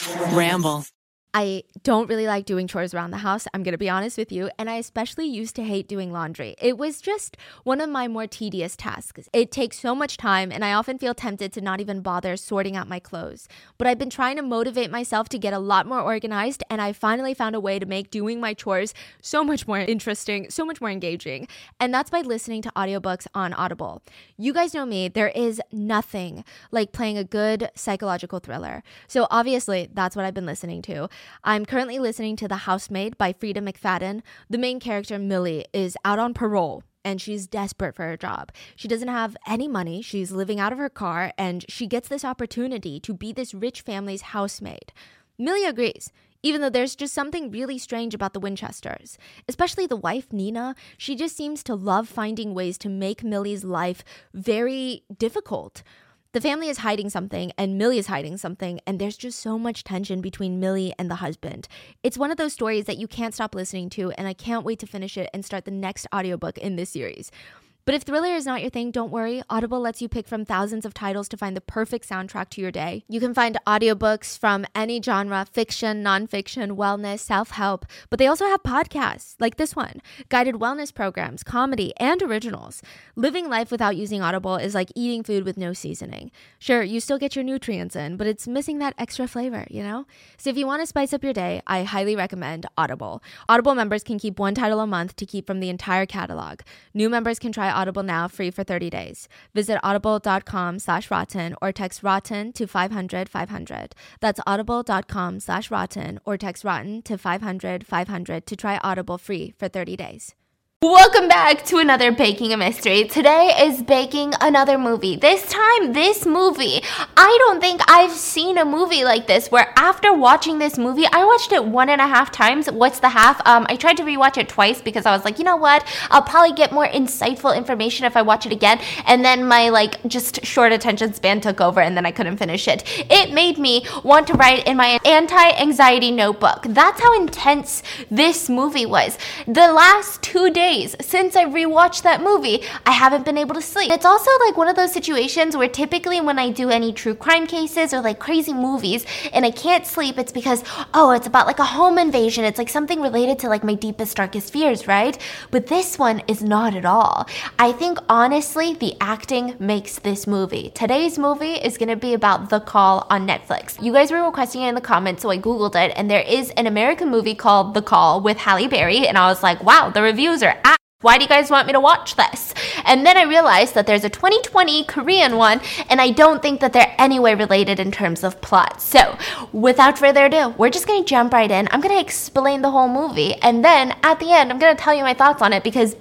Ramble. I don't really like doing chores around the house, I'm gonna be honest with you, and I especially used to hate doing laundry. It was just one of my more tedious tasks. It takes so much time, and I often feel tempted to not even bother sorting out my clothes. But I've been trying to motivate myself to get a lot more organized, and I finally found a way to make doing my chores so much more interesting, so much more engaging. And that's by listening to audiobooks on Audible. You guys know me, there is nothing like playing a good psychological thriller. So obviously, that's what I've been listening to. I'm currently listening to The Housemaid by Frida McFadden. The main character, Millie, is out on parole and she's desperate for a job. She doesn't have any money. She's living out of her car and she gets this opportunity to be this rich family's housemaid. Millie agrees, even though there's just something really strange about the Winchesters. Especially the wife, Nina. She just seems to love finding ways to make Millie's life very difficult. The family is hiding something and Millie is hiding something, and there's just so much tension between Millie and the husband. It's one of those stories that you can't stop listening to, and I can't wait to finish it and start the next audiobook in this series. But if thriller is not your thing, don't worry. Audible lets you pick from thousands of titles to find the perfect soundtrack to your day. You can find audiobooks from any genre, fiction, nonfiction, wellness, self-help, but they also have podcasts like this one, guided wellness programs, comedy, and originals. Living life without using Audible is like eating food with no seasoning. Sure, you still get your nutrients in, but it's missing that extra flavor, you know? So if you want to spice up your day, I highly recommend Audible. Audible members can keep one title a month to keep from the entire catalog. New members can try Audible now free for 30 days. Visit audible.com/rotten or text rotten to 500-500. That's audible.com/rotten or text rotten to 500-500 to try Audible free for 30 days. Welcome back to another Baking a Mystery. Today is baking another movie. This time, this movie, I don't think I've seen a movie like this where after watching this movie, I watched it 1.5 times. What's the half? I tried to rewatch it twice because I was like, you know what? I'll probably get more insightful information if I watch it again. And then my just short attention span took over and then I couldn't finish it. It made me want to write in my anti-anxiety notebook. That's how intense this movie was. The last 2 days since I rewatched that movie, I haven't been able to sleep. It's also like one of those situations where typically when I do any true crime cases or like crazy movies and I can't sleep, it's because, it's about like a home invasion. It's like something related to like my deepest, darkest fears, right? But this one is not at all. I think honestly, the acting makes this movie. Today's movie is going to be about The Call on Netflix. You guys were requesting it in the comments, so I Googled it, and there is an American movie called The Call with Halle Berry, and I was like, wow, the reviews are why do you guys want me to watch this? And then I realized that there's a 2020 Korean one, and I don't think that they're anyway related in terms of plot. So, without further ado, we're just gonna jump right in. I'm gonna explain the whole movie, and then at the end, I'm gonna tell you my thoughts on it because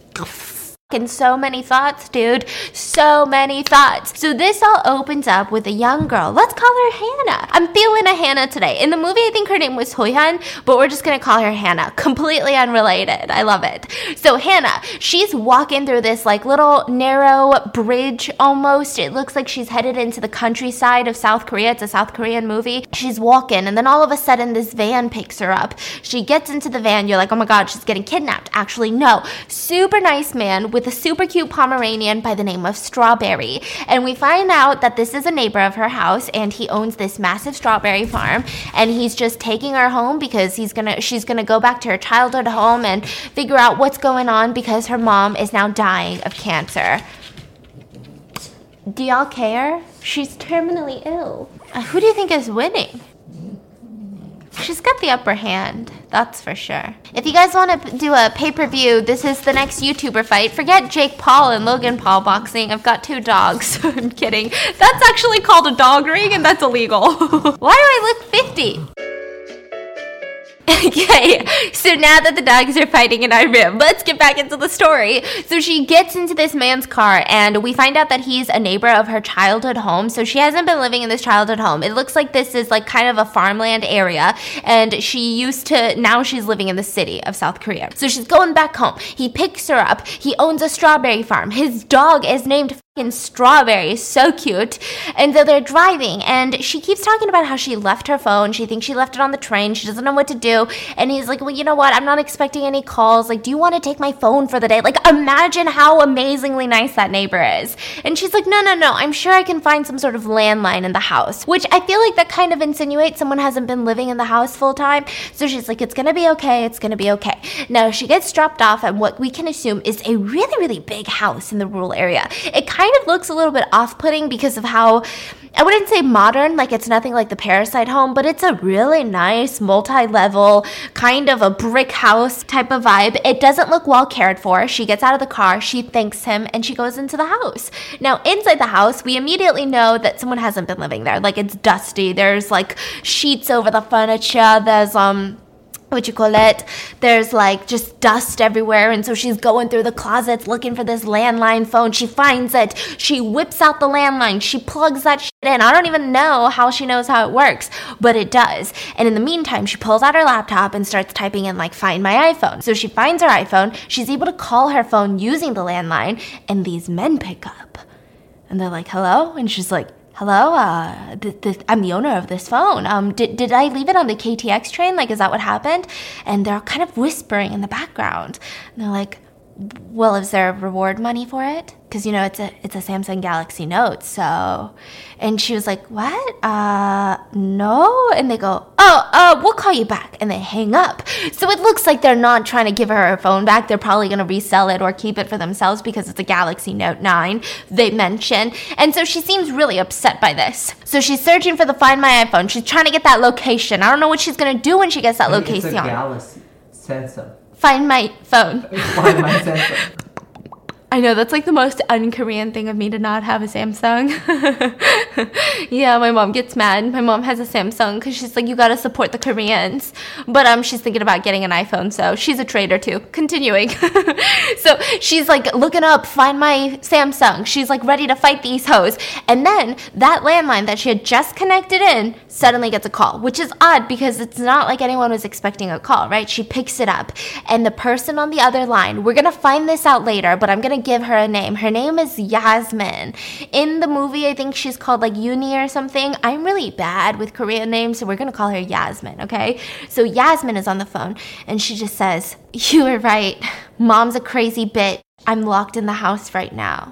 so many thoughts, dude. So many thoughts. So this all opens up with a young girl. Let's call her Hannah. I'm feeling a Hannah today. In the movie, I think her name was Hohyun, but we're just gonna call her Hannah. Completely unrelated. I love it. So Hannah, she's walking through this little narrow bridge almost. It looks like she's headed into the countryside of South Korea. It's a South Korean movie. She's walking, and then all of a sudden this van picks her up. She gets into the van. You're like, oh my God, she's getting kidnapped. Actually, no. Super nice man with a super cute Pomeranian by the name of Strawberry. And we find out that this is a neighbor of her house, and he owns this massive strawberry farm, and he's just taking her home because she's gonna go back to her childhood home and figure out what's going on because her mom is now dying of cancer. Do y'all care? She's terminally ill. Who do you think is winning? She's got the upper hand, that's for sure. If you guys want to do a pay-per-view, this is the next YouTuber fight. Forget Jake Paul and Logan Paul boxing. I've got 2 dogs. I'm kidding. That's actually called a dog ring, and that's illegal. Why do I look 50? Okay, so now that the dogs are fighting in our room, let's get back into the story. So she gets into this man's car, and we find out that he's a neighbor of her childhood home. So she hasn't been living in this childhood home. It looks like this is kind of a farmland area, and now she's living in the city of South Korea. So she's going back home. He picks her up. He owns a strawberry farm. His dog is named and strawberry, so cute. And so they're driving, and she keeps talking about how she left her phone. She thinks she left it on the train. She doesn't know what to do. And he's like, well, you know what? I'm not expecting any calls. Like, do you want to take my phone for the day? Like, imagine how amazingly nice that neighbor is. And she's like, no. I'm sure I can find some sort of landline in the house, which I feel like that kind of insinuates someone hasn't been living in the house full time. So she's like, it's going to be okay. It's going to be okay. Now, she gets dropped off at what we can assume is a really, really big house in the rural area. It kind of looks a little bit off-putting because of how, I wouldn't say modern, like it's nothing like the Parasite home, but it's a really nice multi-level kind of a brick house type of vibe. It doesn't look well cared for. She gets out of the car, she thanks him, and she goes into the house. Now, inside the house, we immediately know that someone hasn't been living there. Like, it's dusty. There's like sheets over the furniture. There's there's like just dust everywhere. And so she's going through the closets looking for this landline phone. She finds it. She whips out the landline. She plugs that shit in. I don't even know how she knows how it works, but it does. And in the meantime, she pulls out her laptop and starts typing in like, find my iPhone. So she finds her iPhone. She's able to call her phone using the landline, and these men pick up. And they're like, hello? And she's like, hello, I'm the owner of this phone. Did I leave it on the KTX train? Like, is that what happened? And they're kind of whispering in the background. And they're like, well, is there reward money for it? Because, you know, it's a Samsung Galaxy Note, so... And she was like, what? No? And they go, we'll call you back. And they hang up. So it looks like they're not trying to give her phone back. They're probably going to resell it or keep it for themselves because it's a Galaxy Note 9, they mention. And so she seems really upset by this. So she's searching for the Find My iPhone. She's trying to get that location. I don't know what she's going to do when she gets that location. It's a Galaxy Samsung. Find My phone. Find My Samsung. I know, that's like the most un-Korean thing of me to not have a Samsung. Yeah, my mom gets mad. My mom has a Samsung because she's like, you gotta support the Koreans. But she's thinking about getting an iPhone, so she's a traitor too. Continuing. So she's like looking up, Find My Samsung. She's like ready to fight these hoes. And then that landline that she had just connected in suddenly gets a call, which is odd because it's not like anyone was expecting a call, right? She picks it up, and the person on the other line, we're gonna find this out later, but I'm gonna give her a name. Her name is Yasmin. In the movie, I think she's called like Uni or something. I'm really bad with Korean names, so we're gonna call her Yasmin, okay? So Yasmin is on the phone, and she just says, you were right. Mom's a crazy bitch. I'm locked in the house right now.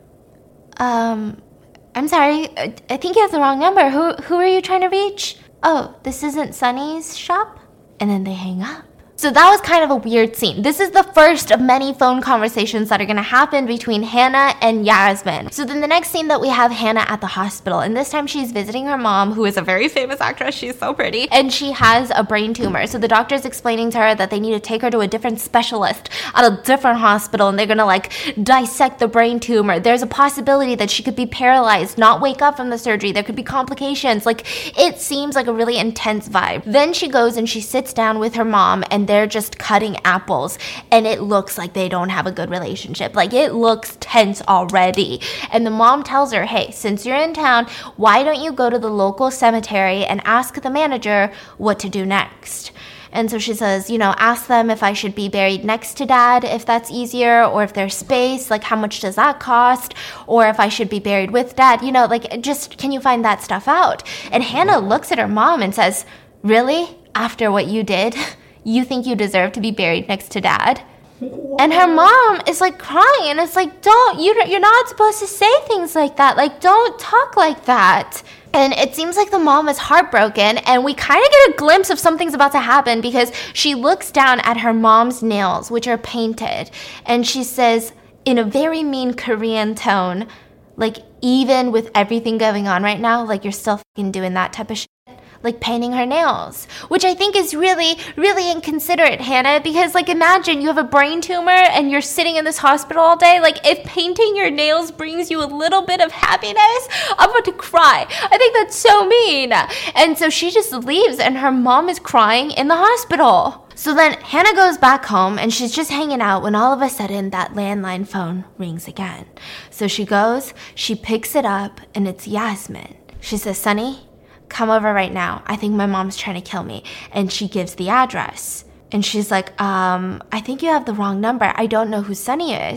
I'm sorry. I think you have the wrong number. Who are you trying to reach? Oh, this isn't Sunny's shop? And then they hang up. So that was kind of a weird scene. This is the first of many phone conversations that are going to happen between Hannah and Yasmin. So then the next scene that we have Hannah at the hospital, and this time she's visiting her mom, who is a very famous actress. She's so pretty. And she has a brain tumor. So the doctor's explaining to her that they need to take her to a different specialist at a different hospital, and they're going to like dissect the brain tumor. There's a possibility that she could be paralyzed, not wake up from the surgery. There could be complications. Like, it seems like a really intense vibe. Then she goes and she sits down with her mom, and they're just cutting apples, and it looks like they don't have a good relationship. Like, it looks tense already. And the mom tells her, hey, since you're in town, why don't you go to the local cemetery and ask the manager what to do next? And so she says, you know, ask them if I should be buried next to dad, if that's easier, or if there's space, like how much does that cost, or if I should be buried with dad, you know, like, just, can you find that stuff out? And Hannah looks at her mom and says, really? After what you did? You think you deserve to be buried next to dad? And her mom is like crying, and it's like, you're not supposed to say things like that. Like, don't talk like that. And it seems like the mom is heartbroken, and we kind of get a glimpse of something's about to happen because she looks down at her mom's nails, which are painted, and she says in a very mean Korean tone, like, even with everything going on right now, like, you're still fucking doing that type of shit. Like painting her nails, which I think is really, really inconsiderate, Hannah, because like, imagine you have a brain tumor and you're sitting in this hospital all day. Like, if painting your nails brings you a little bit of happiness, I'm about to cry. I think that's so mean. And so she just leaves, and her mom is crying in the hospital. So then Hannah goes back home, and she's just hanging out when all of a sudden that landline phone rings again. So she goes, she picks it up, and it's Yasmin. She says, Sunny, come over right now. I think my mom's trying to kill me. And she gives the address. And she's like, I think you have the wrong number. I don't know who Sunny is.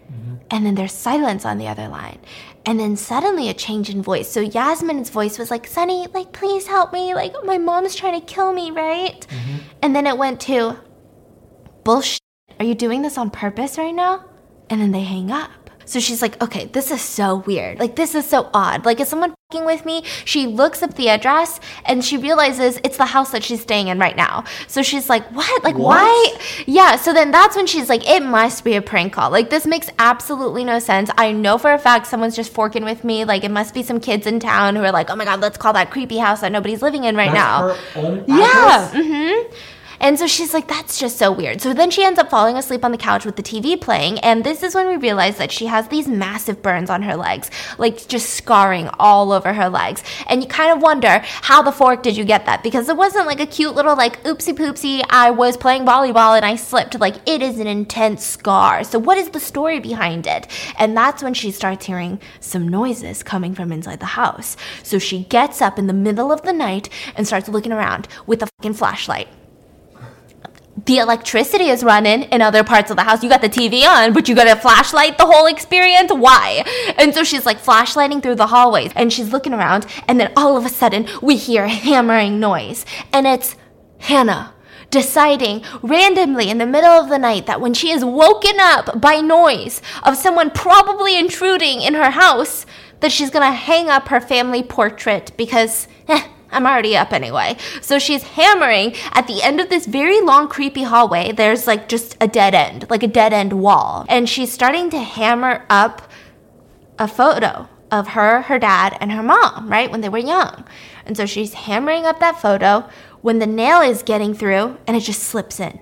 And then there's silence on the other line. And then suddenly a change in voice. So Yasmin's voice was like, Sunny, like, please help me. Like, my mom's trying to kill me, right? And then it went to, bullshit. Are you doing this on purpose right now? And then they hang up. So she's like, okay, this is so weird. Like, this is so odd. Like, is someone fucking with me? She looks up the address and she realizes it's the house that she's staying in right now. So she's like, what? Like, why? Yeah, so then that's when she's like, it must be a prank call. Like, this makes absolutely no sense. I know for a fact someone's just forking with me. Like, it must be some kids in town who are like, oh my God, let's call that creepy house that nobody's living in right now. Her own address? Yeah. And so she's like, that's just so weird. So then she ends up falling asleep on the couch with the TV playing. And this is when we realize that she has these massive burns on her legs, like just scarring all over her legs. And you kind of wonder, how the fork did you get that? Because it wasn't like a cute little like, oopsie poopsie, I was playing volleyball and I slipped. Like, it is an intense scar. So what is the story behind it? And that's when she starts hearing some noises coming from inside the house. So she gets up in the middle of the night and starts looking around with a fucking flashlight. The electricity is running in other parts of the house. You got the TV on, but you got a flashlight the whole experience? Why? And so she's like flashlighting through the hallways and she's looking around, and then all of a sudden we hear a hammering noise, and it's Hannah deciding randomly in the middle of the night that when she is woken up by noise of someone probably intruding in her house, that she's gonna hang up her family portrait because I'm already up anyway. So she's hammering at the end of this very long, creepy hallway. There's like just a dead end, like a dead end wall. And she's starting to hammer up a photo of her dad, and her mom, right, when they were young. And so she's hammering up that photo when the nail is getting through and it just slips in.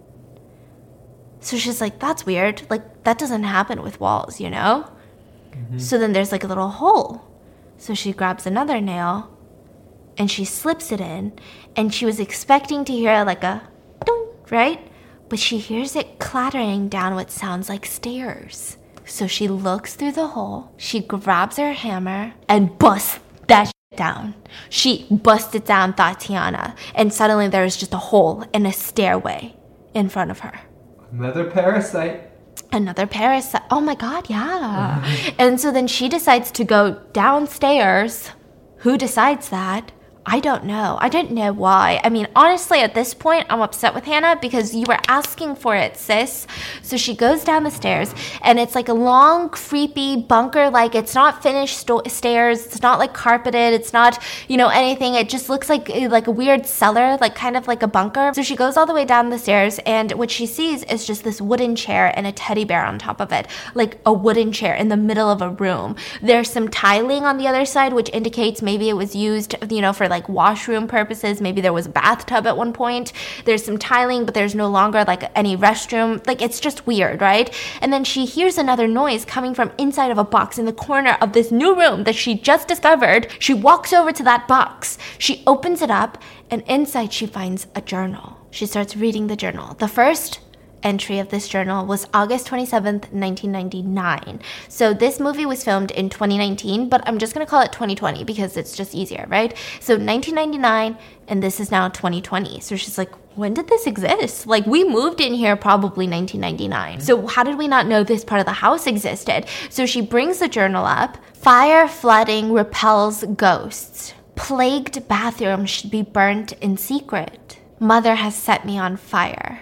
So she's like, that's weird. Like, that doesn't happen with walls, you know? So then there's like a little hole. So she grabs another nail and she slips it in, and she was expecting to hear like a dong, right? But she hears it clattering down what sounds like stairs. So she looks through the hole, she grabs her hammer and busts that shit down. She busts it down, Tatiana, and suddenly there's just a hole in a stairway in front of her. Another parasite. Another parasite. Oh my God, yeah. And so then she decides to go downstairs. Who decides that? I don't know. I didn't know why. I mean, honestly, at this point, I'm upset with Hannah because you were asking for it, sis. So she goes down the stairs, and it's like a long, creepy bunker. Like, it's not finished stairs. It's not like carpeted. It's not, you know, anything. It just looks like a weird cellar, like kind of like a bunker. So she goes all the way down the stairs, and what she sees is just this wooden chair and a teddy bear on top of it, like a wooden chair in the middle of a room. There's some tiling on the other side, which indicates maybe it was used, you know, for like washroom purposes. Maybe there was a bathtub at one point. There's some tiling, but there's no longer like any restroom. Like, it's just weird, right? And then she hears another noise coming from inside of a box in the corner of this new room that she just discovered. She walks over to that box. She opens it up, and inside she finds a journal. She starts reading the journal. The first entry of this journal was August 27th, 1999. So this movie was filmed in 2019, but I'm just going to call it 2020 because it's just easier, right? So 1999, and this is now 2020. So she's like, when did this exist? Like, we moved in here probably 1999. So how did we not know this part of the house existed? So she brings the journal up. Fire flooding repels ghosts. Plagued bathroom should be burnt in secret. Mother has set me on fire.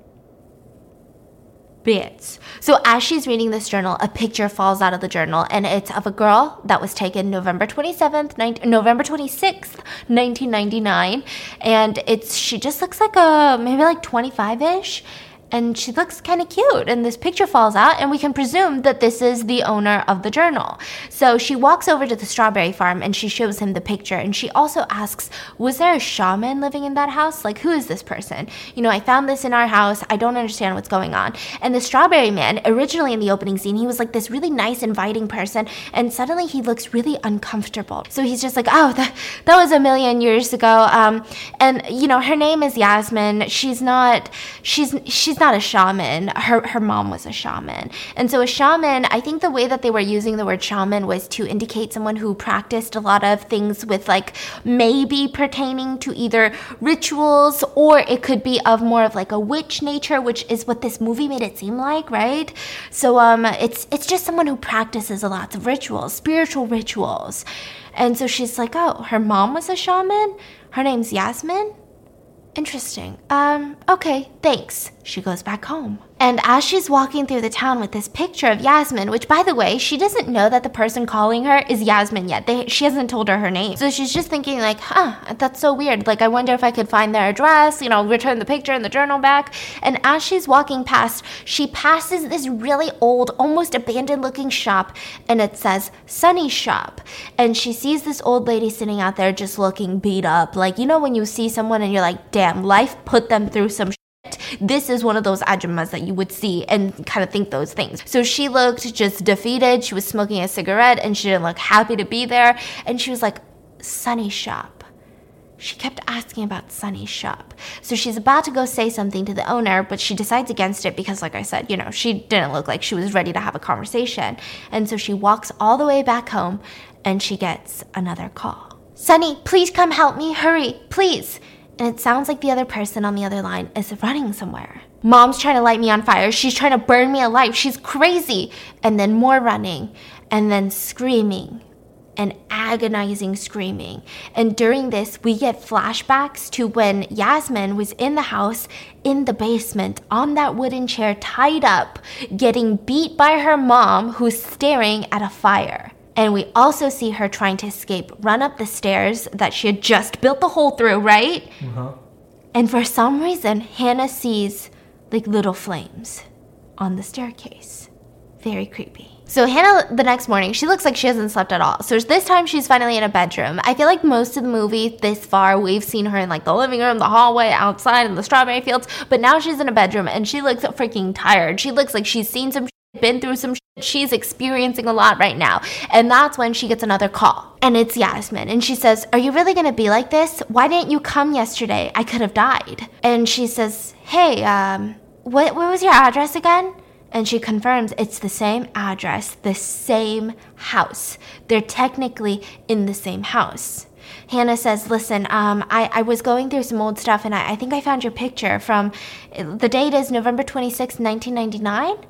Bits. So as she's reading this journal, a picture falls out of the journal, and it's of a girl that was taken November 26th, 1999, and she just looks like maybe like 25-ish, and she looks kind of cute, and this picture falls out, and we can presume that this is the owner of the journal. So she walks over to the strawberry farm, and she shows him the picture, and she also asks, was there a shaman living in that house? Like, who is this person? You know, I found this in our house. I don't understand what's going on. And the strawberry man, originally in the opening scene, he was like this really nice, inviting person, and suddenly he looks really uncomfortable. So he's just like, oh, that was a million years ago, and, you know, her name is Yasmin. She's she's not a shaman. Her mom was a shaman. And so a shaman, I think the way that they were using the word shaman was to indicate someone who practiced a lot of things with like maybe pertaining to either rituals, or it could be of more of like a witch nature, which is what this movie made it seem like, right? So it's just someone who practices a lot of rituals, spiritual rituals. And so she's like, oh, her mom was a shaman? Her name's Yasmin? Interesting. Okay, thanks. She goes back home. And as she's walking through the town with this picture of Yasmin, which by the way, she doesn't know that the person calling her is Yasmin yet. She hasn't told her name. So she's just thinking like, that's so weird. Like, I wonder if I could find their address, return the picture and the journal back. And as she's walking past, she passes this really old, almost abandoned looking shop, and it says Sunny Shop. And she sees this old lady sitting out there just looking beat up. Like, when you see someone and you're like, damn, life put them through some shit. This is one of those ajumas that you would see and kind of think those things. So she looked just defeated. She was smoking a cigarette and she didn't look happy to be there. And she was like, Sunny Shop. She kept asking about Sunny Shop. So she's about to go say something to the owner, but she decides against it because, like I said, she didn't look like she was ready to have a conversation. And so she walks all the way back home and she gets another call. Sunny, please come help me. Hurry, please. And it sounds like the other person on the other line is running somewhere. Mom's trying to light me on fire. She's trying to burn me alive. She's crazy. And then more running. And then screaming. And agonizing screaming. And during this, we get flashbacks to when Yasmin was in the house, in the basement, on that wooden chair, tied up, getting beat by her mom, who's staring at a fire. And we also see her trying to escape, run up the stairs that she had just built the hole through, right? Uh-huh. And for some reason, Hannah sees like little flames on the staircase. Very creepy. So Hannah, the next morning, she looks like she hasn't slept at all. So this time she's finally in a bedroom. I feel like most of the movie this far, we've seen her in like the living room, the hallway, outside, in the strawberry fields. But now she's in a bedroom and she looks freaking tired. She looks like she's seen some been through some shit. She's experiencing a lot right now. And that's when she gets another call. And it's Yasmin. And she says, are you really going to be like this? Why didn't you come yesterday? I could have died. And she says, hey, what was your address again? And she confirms it's the same address, the same house. They're technically in the same house. Hannah says, listen, I was going through some old stuff and I think I found your picture from, the date is November 26, 1999?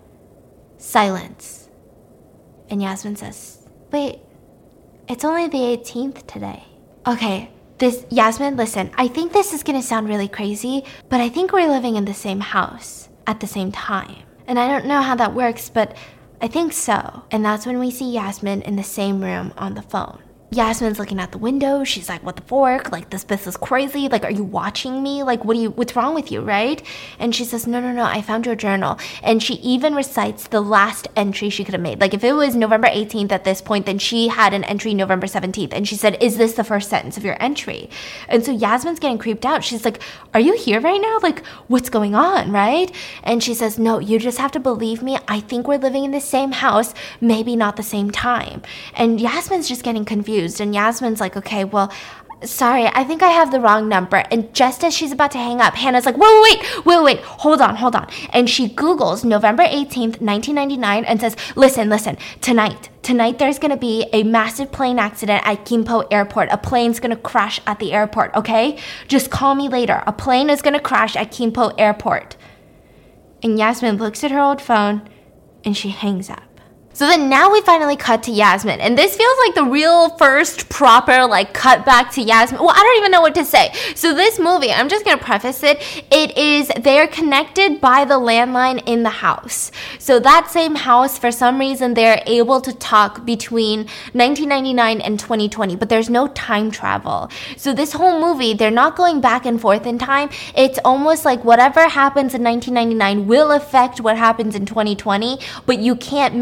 Silence. And Yasmin says, wait, it's only the 18th today. Okay, Yasmin, listen, I think this is gonna sound really crazy, but I think we're living in the same house at the same time. And I don't know how that works, but I think so. And that's when we see Yasmin in the same room on the phone. Yasmin's looking out the window. She's like, what the fork? Like, this is crazy. Like, are you watching me? Like, what's wrong with you, right? And she says, no, I found your journal. And she even recites the last entry she could have made. Like, if it was November 18th at this point, then she had an entry November 17th. And she said, is this the first sentence of your entry? And so Yasmin's getting creeped out. She's like, are you here right now? Like, what's going on, right? And she says, no, you just have to believe me. I think we're living in the same house, maybe not the same time. And Yasmin's just getting confused. And Yasmin's like, okay, well, sorry, I think I have the wrong number. And just as she's about to hang up, Hannah's like, wait, hold on. And she Googles November 18th, 1999 and says, listen, tonight there's going to be a massive plane accident at Gimpo Airport. A plane's going to crash at the airport, okay? Just call me later. A plane is going to crash at Gimpo Airport. And Yasmin looks at her old phone and she hangs up. So then now we finally cut to Yasmin. And this feels like the real first proper cut back to Yasmin. Well, I don't even know what to say. So this movie, I'm just going to preface it. They're connected by the landline in the house. So that same house, for some reason, they're able to talk between 1999 and 2020. But there's no time travel. So this whole movie, they're not going back and forth in time. It's almost like whatever happens in 1999 will affect what happens in 2020. But you can't make something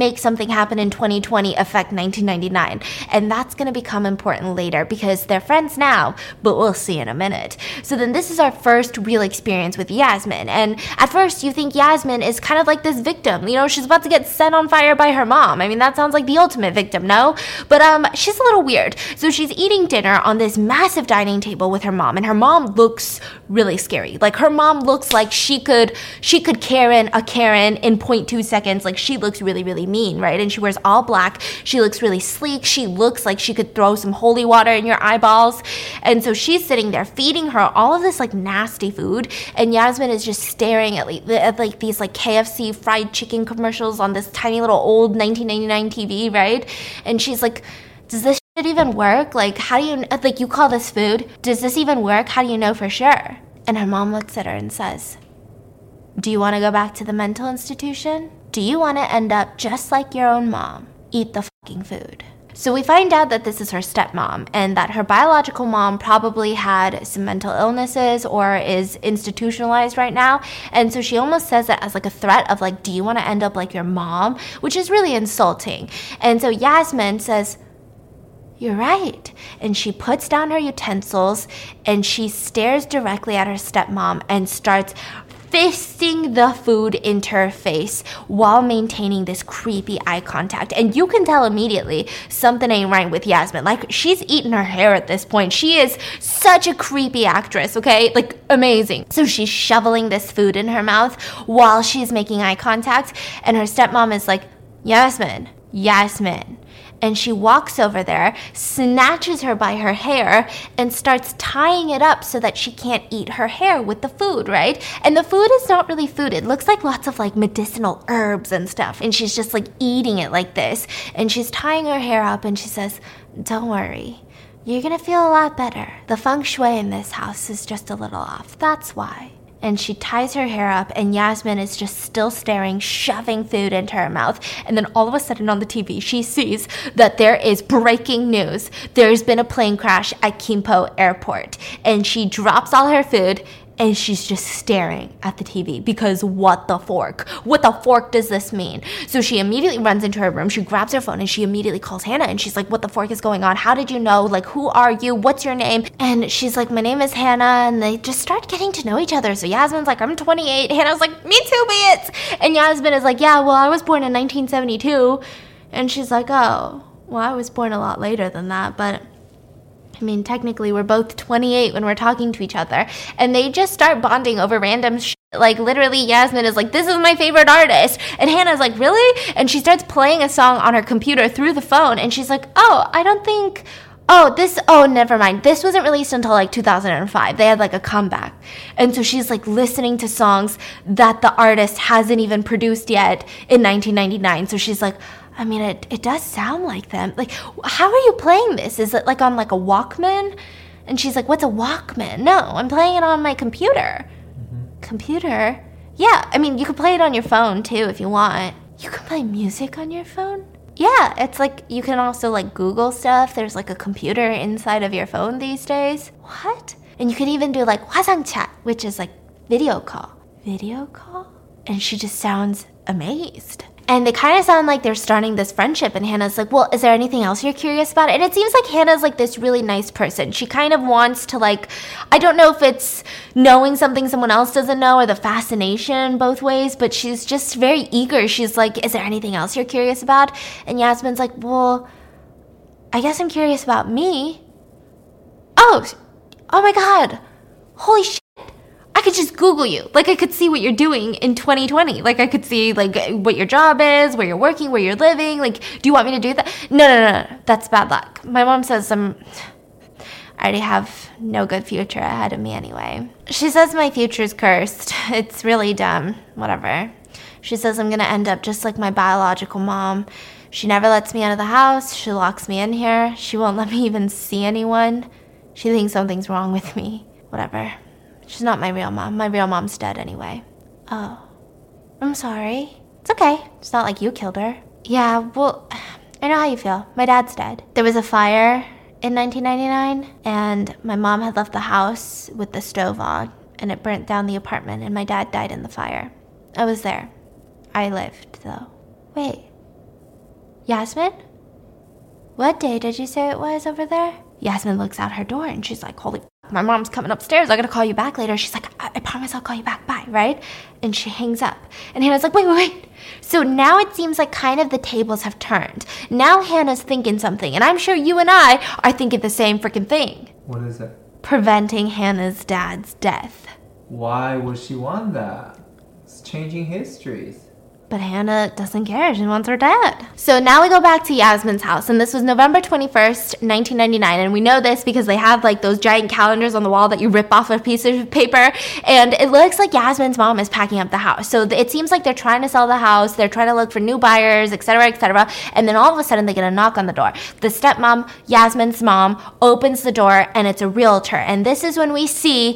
something happened in 2020 affect 1999? And that's going to become important later because they're friends now, but we'll see in a minute. So then this is our first real experience with Yasmin. And at first you think Yasmin is kind of like this victim. You know, she's about to get set on fire by her mom. I mean, that sounds like the ultimate victim, no? But she's a little weird. So she's eating dinner on this massive dining table with her mom, and her mom looks really scary. Like, her mom looks like she could Karen a Karen in 0.2 seconds. Like, she looks really, really mean, right? And she wears all black. She looks really sleek. She looks like she could throw some holy water in your eyeballs. And so she's sitting there feeding her all of this like nasty food, and Yasmin is just staring at like these like KFC fried chicken commercials on this tiny little old 1999 TV, right? And she's like, does this shit even work? Like, how do you, like, you call this food? Does this even work? How do you know for sure? And her mom looks at her and says, do you want to go back to the mental institution? Do you want to end up just like your own mom? Eat the fucking food. So we find out that this is her stepmom and that her biological mom probably had some mental illnesses or is institutionalized right now. And so she almost says it as like a threat of like, do you want to end up like your mom? Which is really insulting. And so Yasmin says, you're right. And she puts down her utensils and she stares directly at her stepmom and starts fisting the food into her face while maintaining this creepy eye contact. And you can tell immediately something ain't right with Yasmin. Like, she's eating her hair at this point. She is such a creepy actress, okay? Like, amazing. So she's shoveling this food in her mouth while she's making eye contact. And her stepmom is like, Yasmin. And she walks over there, snatches her by her hair, and starts tying it up so that she can't eat her hair with the food, right? And the food is not really food. It looks like lots of like medicinal herbs and stuff. And she's just like eating it like this. And she's tying her hair up and she says, don't worry. You're gonna feel a lot better. The feng shui in this house is just a little off. That's why. And she ties her hair up, and Yasmin is just still staring, shoving food into her mouth. And then all of a sudden on the TV, she sees that there is breaking news. There's been a plane crash at Kimpo Airport. And she drops all her food, and she's just staring at the TV because what the fork? What the fork does this mean? So she immediately runs into her room. She grabs her phone and she immediately calls Hannah and she's like, what the fork is going on? How did you know? Like, who are you? What's your name? And she's like, my name is Hannah. And they just start getting to know each other. So Yasmin's like, I'm 28. Hannah's like, me too, bitch. And Yasmin is like, yeah, well, I was born in 1972. And she's like, oh, well, I was born a lot later than that, but I mean, technically, we're both 28 when we're talking to each other. And they just start bonding over random shit. Like, literally, Yasmin is like, this is my favorite artist. And Hannah's like, really? And she starts playing a song on her computer through the phone. And she's like, never mind. This wasn't released until like 2005. They had like a comeback. And so she's like listening to songs that the artist hasn't even produced yet in 1999. So she's like, I mean, it does sound like them. Like, how are you playing this? Is it like on like a Walkman? And she's like, what's a Walkman? No, I'm playing it on my computer. Mm-hmm. Computer? Yeah, I mean, you can play it on your phone too if you want. You can play music on your phone? Yeah, it's like you can also like Google stuff. There's like a computer inside of your phone these days. What? And you can even do like 화상 chat, which is like video call. Video call? And she just sounds amazed. And they kind of sound like they're starting this friendship. And Hannah's like, well, is there anything else you're curious about? And it seems like Hannah's like this really nice person. She kind of wants to like, I don't know if it's knowing something someone else doesn't know or the fascination both ways, but she's just very eager. She's like, is there anything else you're curious about? And Yasmin's like, well, I guess I'm curious about me. Oh my God. Holy shit. I could just Google you. Like, I could see what you're doing in 2020. Like, I could see, like, what your job is, where you're working, where you're living. Like, do you want me to do that? No. That's bad luck. My mom says I already have no good future ahead of me anyway. She says my future's cursed. It's really dumb. Whatever. She says I'm gonna end up just like my biological mom. She never lets me out of the house. She locks me in here. She won't let me even see anyone. She thinks something's wrong with me. Whatever. She's not my real mom. My real mom's dead anyway. Oh. I'm sorry. It's okay. It's not like you killed her. Yeah, well, I know how you feel. My dad's dead. There was a fire in 1999, and my mom had left the house with the stove on, and it burnt down the apartment, and my dad died in the fire. I was there. I lived, though. Wait. Yasmin? What day did you say it was over there? Yasmin looks out her door and she's like, holy f***, my mom's coming upstairs. I'm going to call you back later. She's like, I promise I'll call you back. Bye, right? And she hangs up. And Hannah's like, wait. So now it seems like kind of the tables have turned. Now Hannah's thinking something. And I'm sure you and I are thinking the same freaking thing. What is it? Preventing Hannah's dad's death. Why would she want that? It's changing histories. But Hannah doesn't care. She wants her dad. So now we go back to Yasmin's house. And this was November 21st, 1999. And we know this because they have like those giant calendars on the wall that you rip off a piece of paper. And it looks like Yasmin's mom is packing up the house. So it seems like they're trying to sell the house. They're trying to look for new buyers, etc., etc. And then all of a sudden they get a knock on the door. The stepmom, Yasmin's mom, opens the door and it's a realtor. And this is when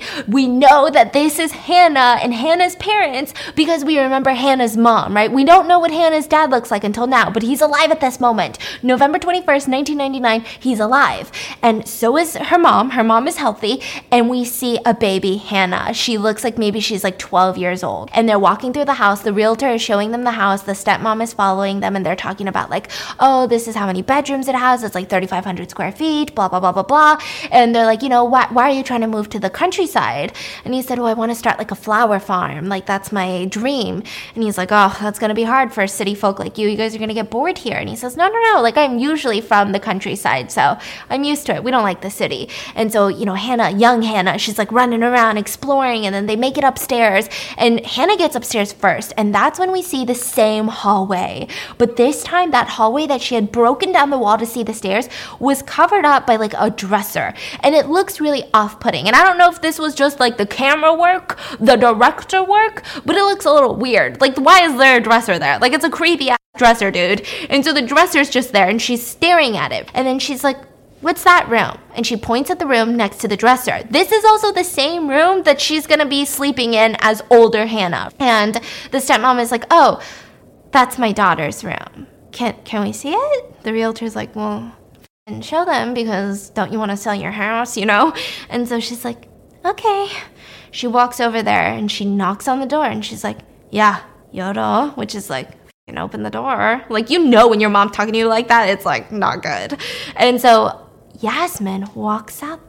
we know that this is Hannah and Hannah's parents because we remember Hannah's mom, right? We don't know what Hannah's dad looks like until now, but he's alive at this moment. November 21st, 1999, he's alive. And so is her mom. Her mom is healthy. And we see a baby Hannah. She looks like maybe she's like 12 years old. And they're walking through the house. The realtor is showing them the house. The stepmom is following them. And they're talking about like, oh, this is how many bedrooms it has. It's like 3,500 square feet, blah, blah, blah, blah, blah. And they're like, why are you trying to move to the countryside? And he said, I want to start like a flower farm. Like that's my dream. And he's like, oh, that's going to be hard for city folk like you. You guys are going to get bored here. And he says, no. Like I'm usually from the countryside, so I'm used to it. We don't like the city. And so, Hannah, young Hannah, she's like running around exploring, and then they make it upstairs. And Hannah gets upstairs first. And that's when we see the same hallway. But this time, that hallway that she had broken down the wall to see the stairs was covered up by like a dresser. And it looks really off-putting. And I don't know if this was just like the camera work, the director work, but it looks a little weird. Like, why is there a dresser there? Like, it's a creepy ass dresser, dude. And so the dresser's just there and she's staring at it. And then she's like, what's that room? And she points at the room next to the dresser. This is also the same room that she's going to be sleeping in as older Hannah. And the stepmom is like, oh, that's my daughter's room. Can we see it? The realtor's like, well, and show them because don't you want to sell your house, And so she's like, okay. She walks over there and she knocks on the door and she's like, yeah, Yodo, which is like, open the door. Like, when your mom's talking to you like that, it's like not good. And so Yasmin walks out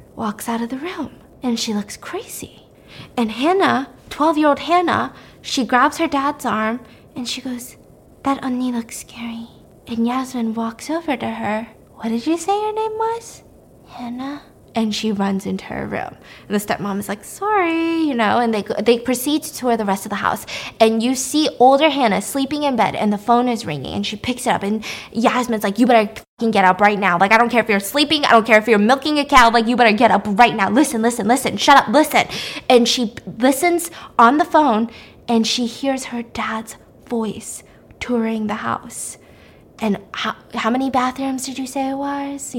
of the room and she looks crazy. And Hannah, 12-year-old Hannah, she grabs her dad's arm and she goes, that Onni looks scary. And Yasmin walks over to her. What did you say your name was? Hannah. And she runs into her room. And the stepmom is like, sorry, and they proceed to tour the rest of the house. And you see older Hannah sleeping in bed and the phone is ringing and she picks it up and Yasmin's like, you better fucking get up right now. Like, I don't care if you're sleeping. I don't care if you're milking a cow. Like, you better get up right now. Listen. Shut up, listen. And she listens on the phone and she hears her dad's voice touring the house. And how many bathrooms did you say it was,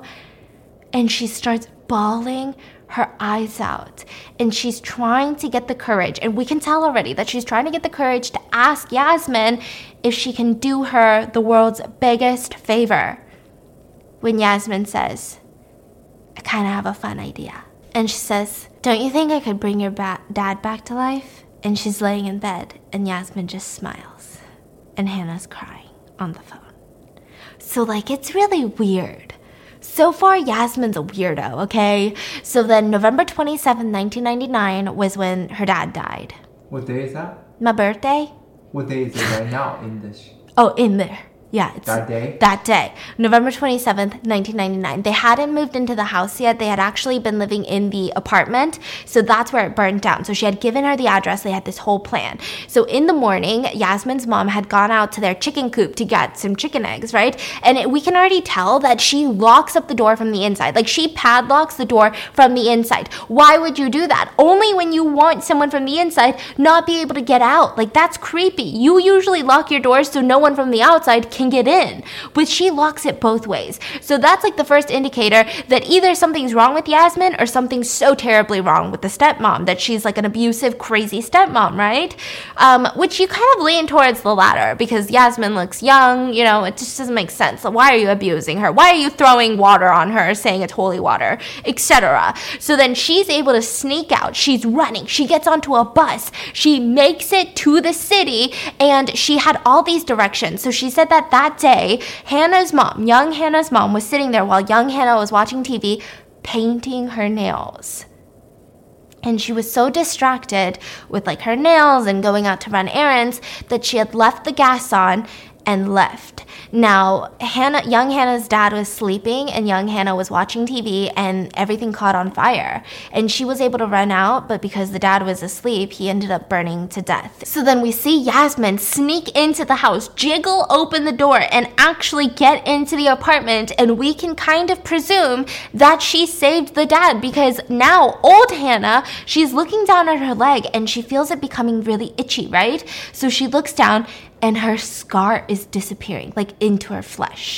And she starts bawling her eyes out. And she's trying to get the courage. And we can tell already that she's trying to get the courage to ask Yasmin if she can do her the world's biggest favor. When Yasmin says, I kind of have a fun idea. And she says, don't you think I could bring your dad back to life? And she's laying in bed. And Yasmin just smiles. And Hannah's crying on the phone. So, it's really weird. So far, Yasmin's a weirdo, okay? So then November 27, 1999 was when her dad died. What day is that? My birthday. What day is it right now in this? Oh, in there. Yeah, it's that day? That day. November 27th, 1999. They hadn't moved into the house yet. They had actually been living in the apartment. So that's where it burned down. So she had given her the address. They had this whole plan. So in the morning, Yasmin's mom had gone out to their chicken coop to get some chicken eggs, right? And we can already tell that she locks up the door from the inside. Like, she padlocks the door from the inside. Why would you do that? Only when you want someone from the inside not be able to get out. Like, that's creepy. You usually lock your doors so no one from the outside can get in, but she locks it both ways. So that's like the first indicator that either something's wrong with Yasmin or something's so terribly wrong with the stepmom that she's like an abusive, crazy stepmom, right? Which you kind of lean towards the latter because Yasmin looks young, it just doesn't make sense. So why are you abusing her? Why are you throwing water on her, saying it's holy water, etc.? So then she's able to sneak out. She's running. She gets onto a bus. She makes it to the city and she had all these directions. So she said that that day, young Hannah's mom, was sitting there while young Hannah was watching TV, painting her nails. And she was so distracted with like her nails and going out to run errands that she had left the gas on and left. Now, young Hannah's dad was sleeping and young Hannah was watching TV and everything caught on fire. And she was able to run out, but because the dad was asleep, he ended up burning to death. So then we see Yasmin sneak into the house, jiggle open the door, and actually get into the apartment. And we can kind of presume that she saved the dad because now old Hannah, she's looking down at her leg and she feels it becoming really itchy, right? So she looks down and her scar is disappearing, like into her flesh.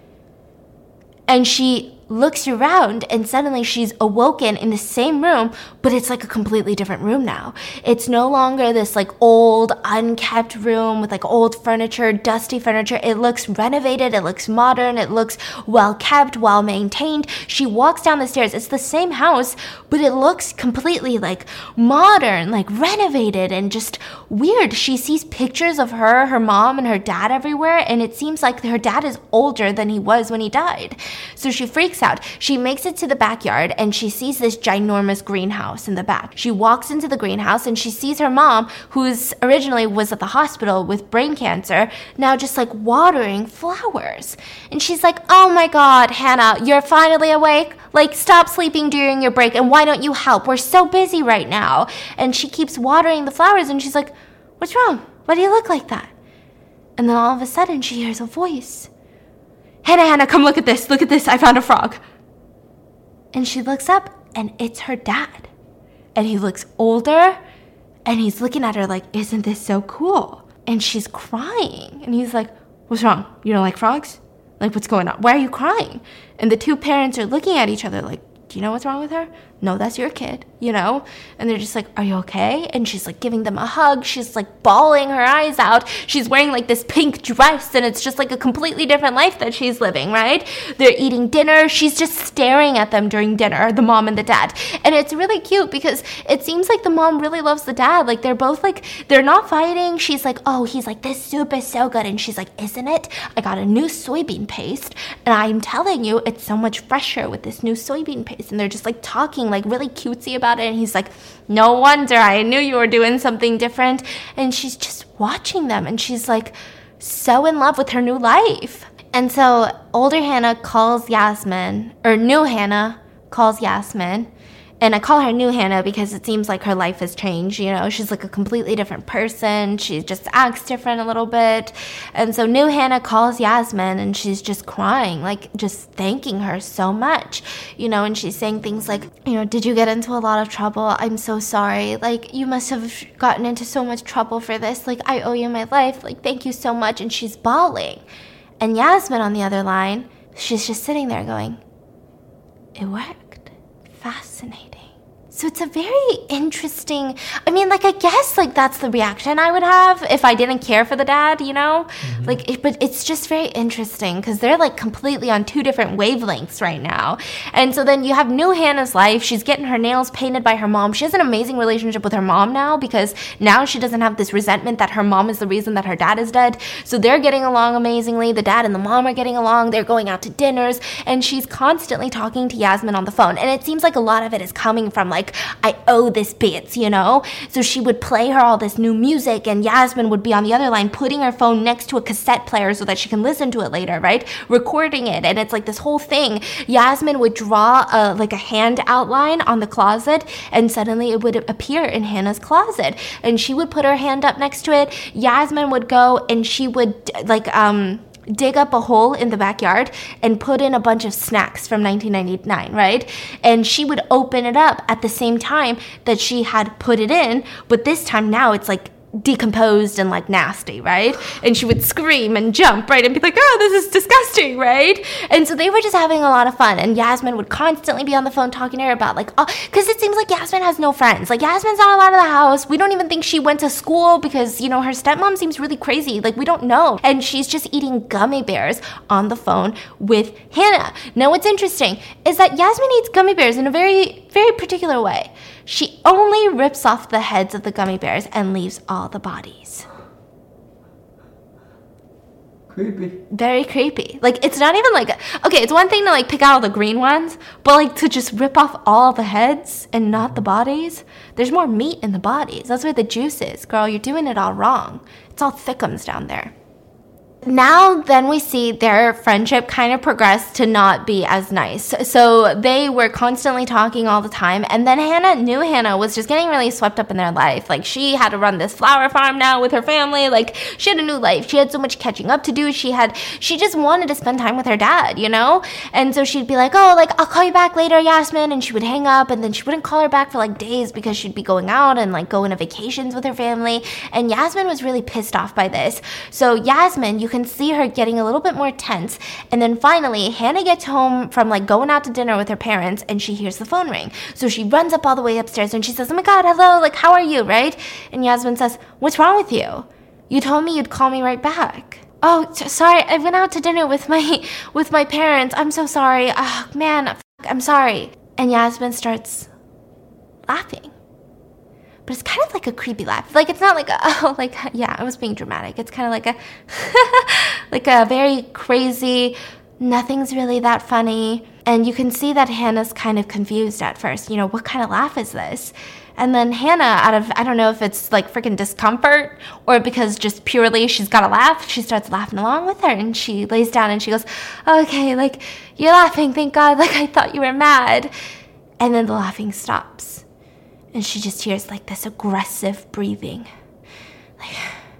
And she looks around and suddenly she's awoken in the same room, but it's like a completely different room now. It's no longer this like old, unkept room with like old furniture, dusty furniture. It looks renovated, it looks modern, it looks well kept, well maintained. She walks down the stairs. It's the same house, but it looks completely like modern, like renovated and just weird. She sees pictures of her mom and her dad everywhere, and it seems like her dad is older than he was when he died. So she freaks out. She makes it to the backyard and she sees this ginormous greenhouse in the back. She walks into the greenhouse and she sees her mom, who's originally was at the hospital with brain cancer, now just like watering flowers. And she's like, "Oh my God, Hannah, you're finally awake? Like, stop sleeping during your break and why don't you help? We're so busy right now." And she keeps watering the flowers and she's like, "What's wrong? Why do you look like that?" And then all of a sudden she hears a voice. Hannah, come look at this, I found a frog." And she looks up and it's her dad. And he looks older and he's looking at her like, "Isn't this so cool?" And she's crying and he's like, "What's wrong? You don't like frogs? Like, what's going on? Why are you crying?" And the two parents are looking at each other like, "Do you know what's wrong with her? No, that's your kid, you know?" And they're just like, "Are you okay?" And she's like giving them a hug. She's like bawling her eyes out. She's wearing like this pink dress and it's just like a completely different life that she's living, right? They're eating dinner. She's just staring at them during dinner, the mom and the dad. And it's really cute because it seems like the mom really loves the dad. Like they're both like, they're not fighting. She's like, "Oh, he's like, this soup is so good." And she's like, "Isn't it? I got a new soybean paste and I'm telling you, it's so much fresher with this new soybean paste." And they're just like talking like really cutesy about it, and he's like, "No wonder, I knew you were doing something different." And she's just watching them and she's like so in love with her new life. And so older Hannah calls Yasmin, or new Hannah calls Yasmin, and I call her new Hannah because it seems like her life has changed, you know. She's like a completely different person. She just acts different a little bit. And so new Hannah calls Yasmin and she's just crying, like just thanking her so much, you know. And she's saying things like, you know, "Did you get into a lot of trouble? I'm so sorry. Like, you must have gotten into so much trouble for this. Like, I owe you my life. Like, thank you so much." And she's bawling. And Yasmin on the other line, she's just sitting there going, "It worked. Fascinating." So it's a very interesting, I mean, like, I guess, like, that's the reaction I would have if I didn't care for the dad, you know? Mm-hmm. Like, but it's just very interesting because they're, like, completely on two different wavelengths right now. And so then you have new Hannah's life. She's getting her nails painted by her mom. She has an amazing relationship with her mom now because now she doesn't have this resentment that her mom is the reason that her dad is dead. So they're getting along amazingly. The dad and the mom are getting along. They're going out to dinners. And she's constantly talking to Yasmin on the phone. And it seems like a lot of it is coming from, like, I owe this bits, you know? So she would play her all this new music and Yasmin would be on the other line putting her phone next to a cassette player so that she can listen to it later, right? Recording it. And it's like this whole thing. Yasmin would draw like a hand outline on the closet and suddenly it would appear in Hannah's closet. And she would put her hand up next to it. Yasmin would go and she would dig up a hole in the backyard and put in a bunch of snacks from 1999, right? And she would open it up at the same time that she had put it in, but this time now it's like decomposed and like nasty, right? And she would scream and jump, right? And be like, "Oh, this is disgusting," right? And so they were just having a lot of fun. And Yasmin would constantly be on the phone talking to her about like, oh, because it seems like Yasmin has no friends. Like Yasmin's not allowed in the house. We don't even think she went to school because, you know, her stepmom seems really crazy. Like we don't know. And she's just eating gummy bears on the phone with Hannah. Now what's interesting is that Yasmin eats gummy bears in a very, very particular way. She only rips off the heads of the gummy bears and leaves all the bodies. Creepy. Very creepy. Like, it's not even like, okay, it's one thing to like pick out all the green ones, but like to just rip off all the heads and not the bodies. There's more meat in the bodies. That's where the juice is. Girl, you're doing it all wrong. It's all thickums down there. Now, then we see their friendship kind of progress to not be as nice. So they were constantly talking all the time. And then Hannah was just getting really swept up in their life. Like, she had to run this flower farm now with her family. Like, she had a new life. She had so much catching up to do. She just wanted to spend time with her dad, you know? And so she'd be like, oh, like, I'll call you back later, Yasmin. And she would hang up, and then she wouldn't call her back for like days because she'd be going out and like going to vacations with her family. And Yasmin was really pissed off by this. So Yasmin, you can see her getting a little bit more tense. And then finally, Hannah gets home from like going out to dinner with her parents, and she hears the phone ring. So she runs up all the way upstairs and she says, oh my God, hello, like, how are you, right? And Yasmin says, what's wrong with you? You told me you'd call me right back. Oh, sorry, I went out to dinner with my parents. I'm so sorry. Oh, man, I'm sorry. And Yasmin starts laughing. But it's kind of like a creepy laugh. Like, it's not like, yeah, I was being dramatic. It's kind of like like a very crazy, nothing's really that funny. And you can see that Hannah's kind of confused at first. You know, what kind of laugh is this? And then Hannah, out of, I don't know if it's like freaking discomfort or because just purely she's got to laugh, she starts laughing along with her. And she lays down and she goes, okay, like, you're laughing, thank God. Like, I thought you were mad. And then the laughing stops. And she just hears like this aggressive breathing. Like,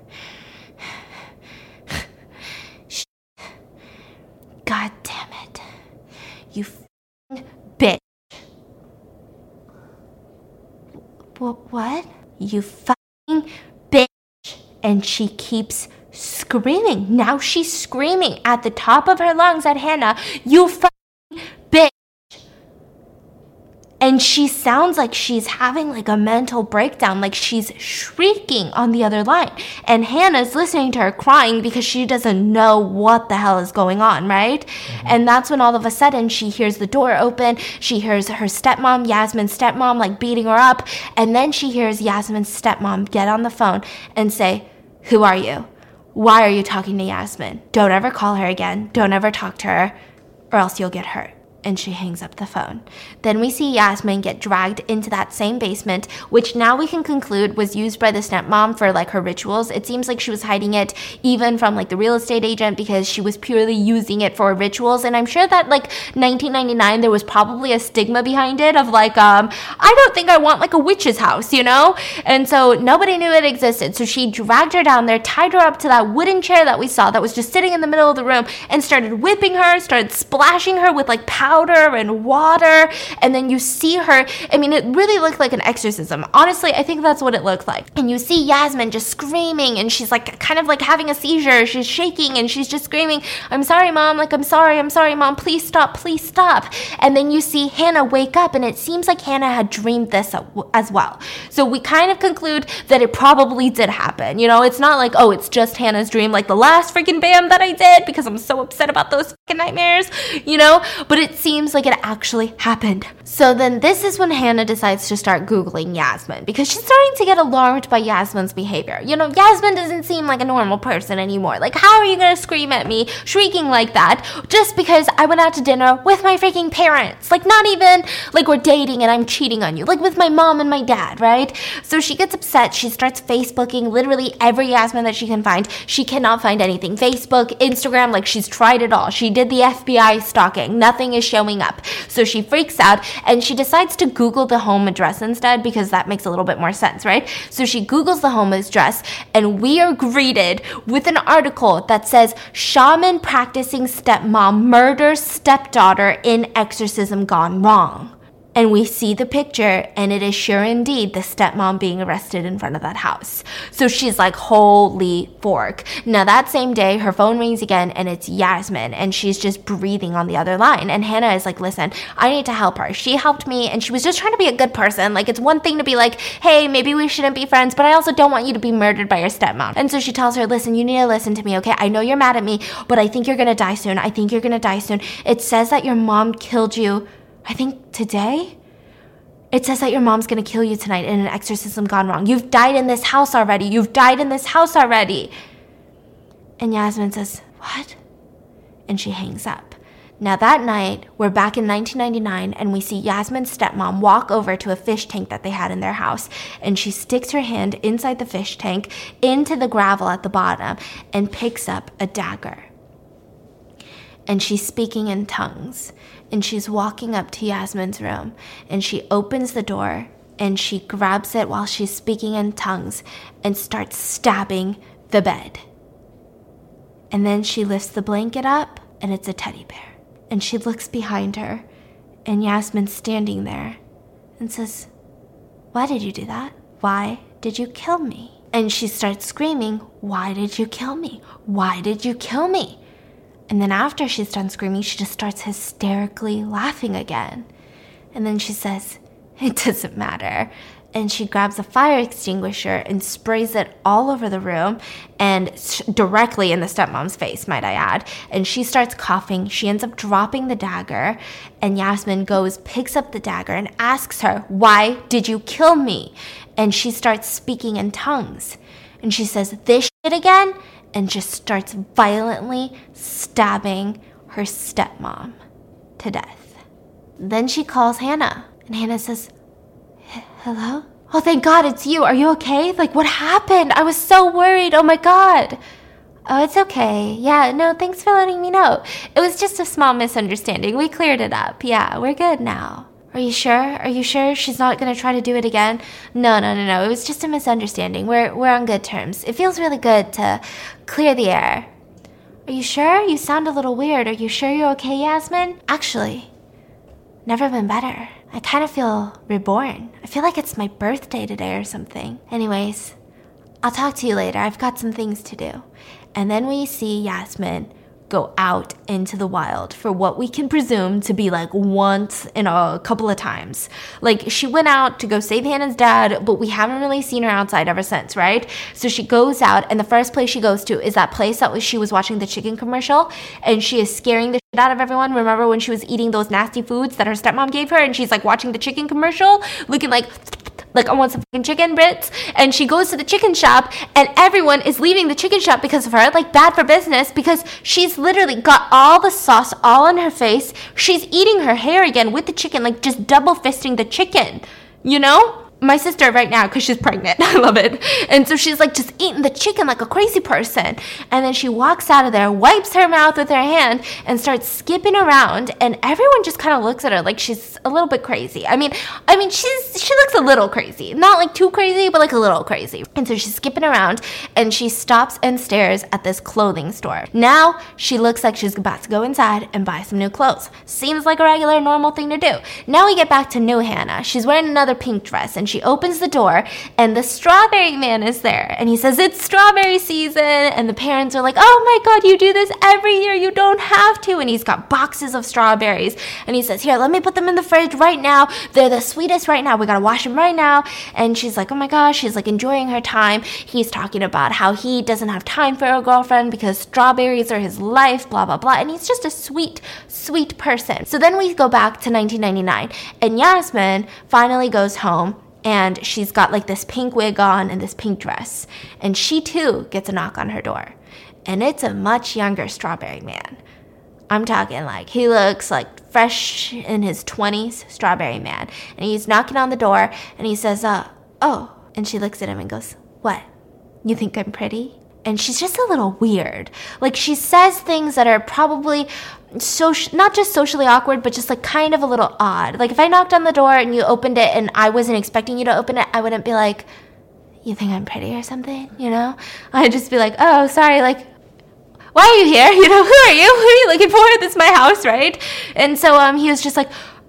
God damn it. You f***ing bitch. What? You fucking bitch. And she keeps screaming. Now she's screaming at the top of her lungs at Hannah. You fucking bitch. And she sounds like she's having like a mental breakdown, like she's shrieking on the other line. And Hannah's listening to her crying because she doesn't know what the hell is going on, right? Mm-hmm. And that's when all of a sudden she hears the door open. She hears her stepmom, Yasmin's stepmom, like beating her up. And then she hears Yasmin's stepmom get on the phone and say, who are you? Why are you talking to Yasmin? Don't ever call her again. Don't ever talk to her or else you'll get hurt. And she hangs up the phone. Then we see Yasmin get dragged into that same basement, which now we can conclude was used by the stepmom for like her rituals. It seems like she was hiding it even from like the real estate agent because she was purely using it for rituals. And I'm sure that like 1999, there was probably a stigma behind it of like, I don't think I want like a witch's house, you know? And so nobody knew it existed. So she dragged her down there, tied her up to that wooden chair that we saw that was just sitting in the middle of the room and started whipping her, started splashing her with like powder and water, and then you see her, I mean, it really looked like an exorcism. Honestly, I think that's what it looked like. And you see Yasmin just screaming, and she's like kind of like having a seizure. She's shaking and she's just screaming, I'm sorry, mom, like, I'm sorry, mom, please stop, please stop. And then you see Hannah wake up, and it seems like Hannah had dreamed this as well. So we kind of conclude that it probably did happen. You know, it's not like, oh, it's just Hannah's dream, like the last freaking BAM that I did because I'm so upset about those fucking nightmares, you know, but it seems like it actually happened. So then this is when Hannah decides to start Googling Yasmin because she's starting to get alarmed by Yasmin's behavior. You know, Yasmin doesn't seem like a normal person anymore. Like, how are you gonna scream at me, shrieking like that, just because I went out to dinner with my freaking parents? Like, not even like we're dating and I'm cheating on you, like with my mom and my dad, right? So she gets upset. She starts Facebooking literally every Yasmin that she can find. She cannot find anything. Facebook, Instagram, like she's tried it all. She did the FBI stalking. Nothing is showing up. So she freaks out and she decides to Google the home address instead because that makes a little bit more sense, right? So she Googles the home address and we are greeted with an article that says shaman practicing stepmom murders stepdaughter in exorcism gone wrong. And we see the picture, and it is sure indeed the stepmom being arrested in front of that house. So she's like, holy fork. Now that same day, her phone rings again, and it's Yasmin, and she's just breathing on the other line. And Hannah is like, listen, I need to help her. She helped me, and she was just trying to be a good person. Like, it's one thing to be like, hey, maybe we shouldn't be friends, but I also don't want you to be murdered by your stepmom. And so she tells her, listen, you need to listen to me, okay? I know you're mad at me, but I think you're gonna die soon. I think you're gonna die soon. It says that your mom killed you, I think today? It says that your mom's gonna kill you tonight in an exorcism gone wrong. You've died in this house already. You've died in this house already. And Yasmin says, What? And she hangs up. Now that night, we're back in 1999 and we see Yasmin's stepmom walk over to a fish tank that they had in their house, and she sticks her hand inside the fish tank into the gravel at the bottom and picks up a dagger. And she's speaking in tongues, and she's walking up to Yasmin's room, and she opens the door and she grabs it while she's speaking in tongues and starts stabbing the bed. And then she lifts the blanket up and it's a teddy bear. And she looks behind her, and Yasmin's standing there and says, "Why did you do that? Why did you kill me?" And she starts screaming, "Why did you kill me? Why did you kill me?" And then after she's done screaming, she just starts hysterically laughing again. And then she says, "It doesn't matter." And she grabs a fire extinguisher and sprays it all over the room and directly in the stepmom's face, might I add. And she starts coughing. She ends up dropping the dagger. And Yasmin goes, picks up the dagger and asks her, "Why did you kill me?" And she starts speaking in tongues. And she says, "This shit again?" And just starts violently stabbing her stepmom to death. Then she calls Hannah. And Hannah says, "Hello? Oh, thank God it's you. Are you okay? Like, what happened? I was so worried. Oh my God." "Oh, it's okay. Yeah, no, thanks for letting me know. It was just a small misunderstanding. We cleared it up. Yeah, we're good now." "Are you sure? Are you sure she's not going to try to do it again?" No. It was just a misunderstanding. We're on good terms. It feels really good to clear the air." "Are you sure? You sound a little weird. Are you sure you're okay, Yasmin?" "Actually, never been better. I kind of feel reborn. I feel like it's my birthday today or something. Anyways, I'll talk to you later. I've got some things to do." And then we see Yasmin go out into the wild for what we can presume to be like once in a couple of times. Like, she went out to go save Hannah's dad, but we haven't really seen her outside ever since, right? So she goes out, and the first place she goes to is that place that she was watching the chicken commercial, and she is scaring the shit out of everyone. Remember when she was eating those nasty foods that her stepmom gave her, and she's like watching the chicken commercial, looking like I want some fucking chicken bits. And she goes to the chicken shop, and everyone is leaving the chicken shop because of her, like bad for business, because she's literally got all the sauce all on her face. She's eating her hair again with the chicken, like just double fisting the chicken, you know? My sister right now, because she's pregnant. I love it. And so she's like just eating the chicken like a crazy person. And then she walks out of there, wipes her mouth with her hand, and starts skipping around. And everyone just kind of looks at her like she's a little bit crazy. I mean, she looks a little crazy. Not like too crazy, but like a little crazy. And so she's skipping around, and she stops and stares at this clothing store. Now she looks like she's about to go inside and buy some new clothes. Seems like a regular, normal thing to do. Now we get back to new Hannah. She's wearing another pink dress, and she opens the door, and the strawberry man is there, and he says, "It's strawberry season." And the parents are like, "Oh my God, you do this every year. You don't have to." And he's got boxes of strawberries, and he says, "Here, let me put them in the fridge right now. They're the sweetest right now. We gotta wash them right now." And she's like, oh my gosh, she's like enjoying her time. He's talking about how he doesn't have time for a girlfriend because strawberries are his life, blah blah blah, and he's just a sweet person. So then we go back to 1999, and Yasmin finally goes home, and she's got like this pink wig on and this pink dress. And she too gets a knock on her door. And it's a much younger strawberry man. I'm talking like he looks like fresh in his 20s strawberry man. And he's knocking on the door, and he says, "Oh." And she looks at him and goes, "What? You think I'm pretty?" And she's just a little weird. Like, she says things that are probably not just socially awkward, but just like kind of a little odd. Like, if I knocked on the door and you opened it and I wasn't expecting you to open it, I wouldn't be like, "You think I'm pretty or something?" You know? I'd just be like, "Oh, sorry, like, why are you here? You know, who are you? Who are you looking for? This is my house, right?" And so he was just like,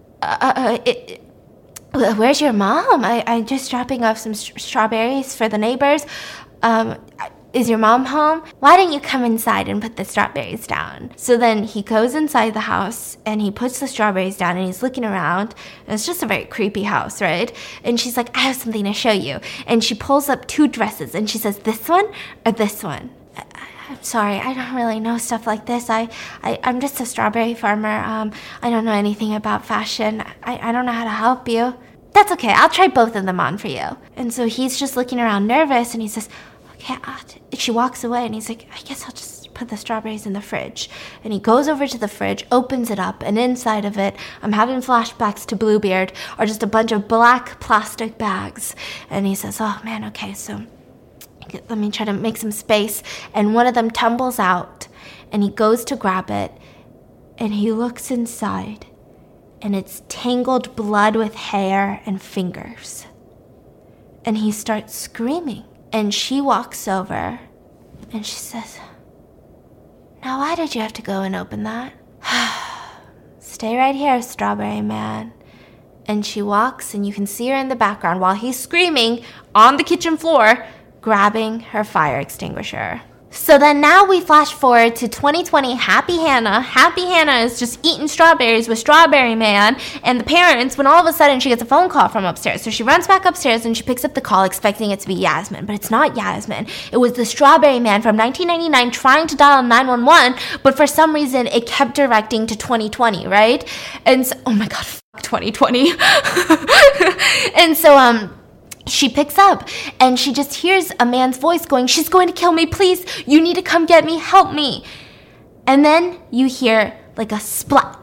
"Where's your mom? I'm just dropping off some strawberries for the neighbors. Is your mom home? Why didn't you come inside and put the strawberries down?" So then he goes inside the house, and he puts the strawberries down, and he's looking around. And it's just a very creepy house, right? And she's like, "I have something to show you." And she pulls up 2 dresses, and she says, "This one or this one?" "I'm sorry, I don't really know stuff like this. I'm just a strawberry farmer. I don't know anything about fashion. I don't know how to help you." "That's okay, I'll try both of them on for you." And so he's just looking around nervous, and he says, "Okay." She walks away, and he's like, "I guess I'll just put the strawberries in the fridge. And he goes over to the fridge, opens it up, and inside of it, I'm having flashbacks to Bluebeard, are just a bunch of black plastic bags. And he says, oh man, okay, so let me try to make some space. And one of them tumbles out, and he goes to grab it, and he looks inside, and it's tangled blood with hair and fingers. And he starts screaming. And she walks over, and she says, now why did you have to go and open that? Stay right here, Strawberry Man. And she walks, and you can see her in the background while he's screaming on the kitchen floor, grabbing her fire extinguisher. So then now we flash forward to 2020, Happy Hannah. Happy Hannah is just eating strawberries with Strawberry Man and the parents when all of a sudden she gets a phone call from upstairs. So she runs back upstairs and she picks up the call expecting it to be Yasmin. But it's not Yasmin. It was the Strawberry Man from 1999 trying to dial 911, but for some reason it kept directing to 2020, right? And so, oh my God, fuck 2020. And so, she picks up and she just hears a man's voice going, she's going to kill me, please. You need to come get me, help me. And then you hear like a splat.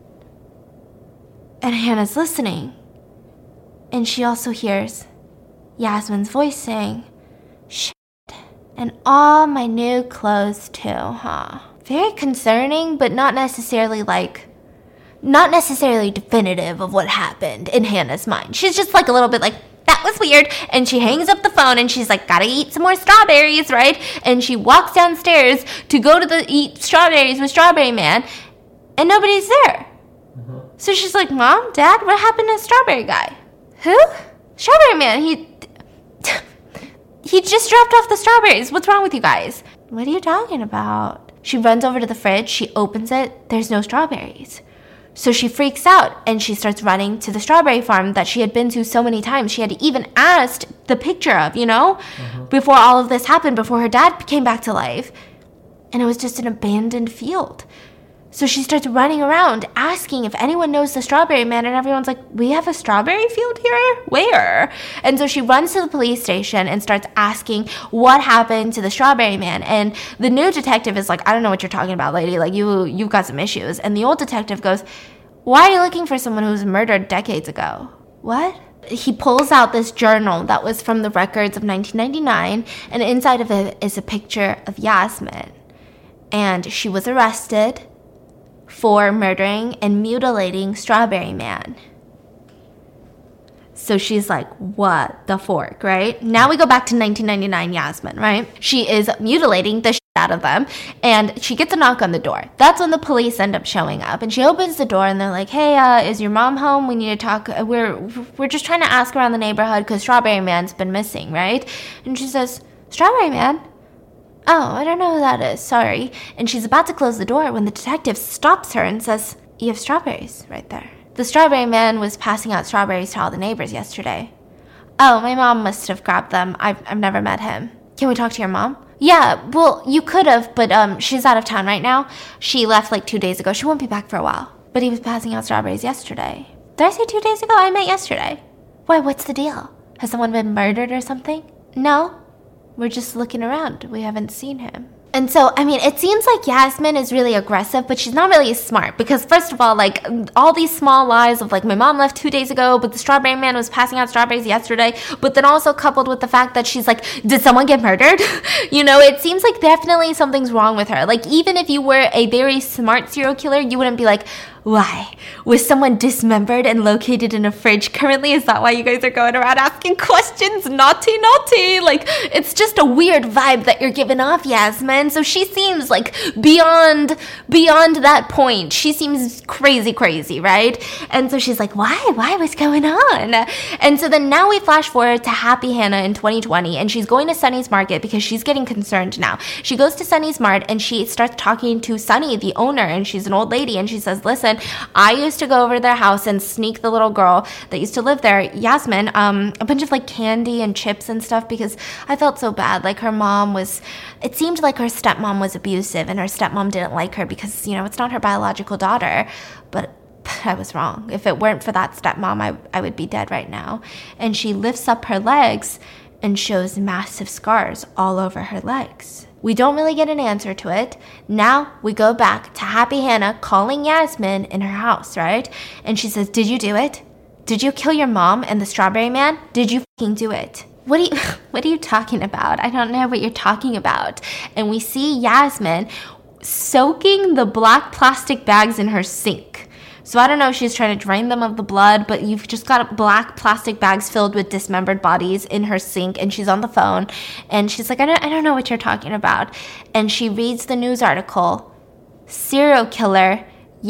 And Hannah's listening. And she also hears Yasmin's voice saying, shit, and all my new clothes too, huh? Very concerning, but not necessarily definitive of what happened in Hannah's mind. She's just like a little bit like, that was weird. And she hangs up the phone and she's like, gotta eat some more strawberries, right? And she walks downstairs to go to eat strawberries with Strawberry Man, and nobody's there. So she's like, Mom, Dad, what happened to Strawberry Guy? Who? Strawberry Man. He just dropped off the strawberries. What's wrong with you guys? What are you talking about? She runs over to the fridge. She opens it. There's no strawberries. So she freaks out and she starts running to the strawberry farm that she had been to so many times. She had even asked the picture of, before all of this happened, before her dad came back to life. And it was just an abandoned field. So she starts running around asking if anyone knows the Strawberry Man, and everyone's like, we have a strawberry field here? Where? And so she runs to the police station and starts asking what happened to the Strawberry Man. And the new detective is like, I don't know what you're talking about, lady. Like, you've got some issues. And the old detective goes, why are you looking for someone who was murdered decades ago? What? He pulls out this journal that was from the records of 1999, and inside of it is a picture of Yasmin. And she was arrested for murdering and mutilating Strawberry Man. So she's like, what the fork, right? Now we go back to 1999 Yasmin, right? She is mutilating the shit out of them, and she gets a knock on the door. That's when the police end up showing up, and she opens the door, and they're like, hey, is your mom home? We need to talk. We're just trying to ask around the neighborhood because Strawberry Man's been missing, right? And she says, Strawberry Man? Oh, I don't know who that is, sorry. And she's about to close the door when the detective stops her and says, you have strawberries right there. The Strawberry Man was passing out strawberries to all the neighbors yesterday. Oh, my mom must have grabbed them. I've never met him. Can we talk to your mom? Yeah, well, you could have, but she's out of town right now. She left like 2 days ago. She won't be back for a while. But he was passing out strawberries yesterday. Did I say 2 days ago? I meant yesterday. Why, what's the deal? Has someone been murdered or something? No. We're just looking around. We haven't seen him. And so, I mean, it seems like Yasmin is really aggressive, but she's not really smart. Because first of all, like, all these small lies of, like, my mom left 2 days ago, but the Strawberry Man was passing out strawberries yesterday. But then also coupled with the fact that she's like, did someone get murdered? It seems like definitely something's wrong with her. Like, even if you were a very smart serial killer, you wouldn't be like, why? Was someone dismembered and located in a fridge currently? Is that why you guys are going around asking questions? Naughty, naughty. Like, it's just a weird vibe that you're giving off, Yasmin. So she seems like beyond that point. She seems crazy, right? And so she's like, why? What's going on? And so then now we flash forward to Happy Hannah in 2020, and she's going to Sunny's Market because she's getting concerned now. She goes to Sunny's Mart and she starts talking to Sunny, the owner, and she's an old lady, and she says, listen, I used to go over to their house and sneak the little girl that used to live there, Yasmin, a bunch of like candy and chips and stuff because I felt so bad. Like it seemed like her stepmom was abusive and her stepmom didn't like her because, it's not her biological daughter. But I was wrong. If it weren't for that stepmom, I would be dead right now. And she lifts up her legs and shows massive scars all over her legs. We don't really get an answer to it. Now we go back to Happy Hannah calling Yasmin in her house, right? And she says, did you do it? Did you kill your mom and the strawberry man? Did you fucking do it? What are you talking about? I don't know what you're talking about. And we see Yasmin soaking the black plastic bags in her sink. So I don't know if she's trying to drain them of the blood, but you've just got black plastic bags filled with dismembered bodies in her sink, and she's on the phone, and she's like, I don't know what you're talking about. And she reads the news article, serial killer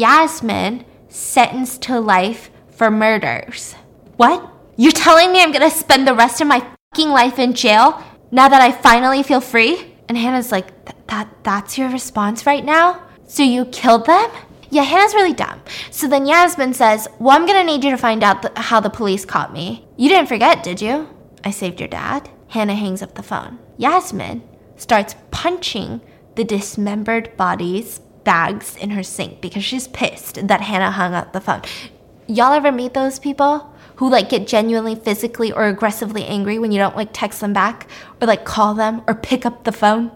Yasmin sentenced to life for murders. What? You're telling me I'm gonna spend the rest of my fucking life in jail now that I finally feel free? And Hannah's like, that's your response right now? So you killed them? Yeah, Hannah's really dumb. So then Yasmin says, well, I'm gonna need you to find out how the police caught me. You didn't forget, did you? I saved your dad. Hannah hangs up the phone. Yasmin starts punching the dismembered bodies bags in her sink because she's pissed that Hannah hung up the phone. Y'all ever meet those people who like get genuinely physically or aggressively angry when you don't like text them back or like call them or pick up the phone?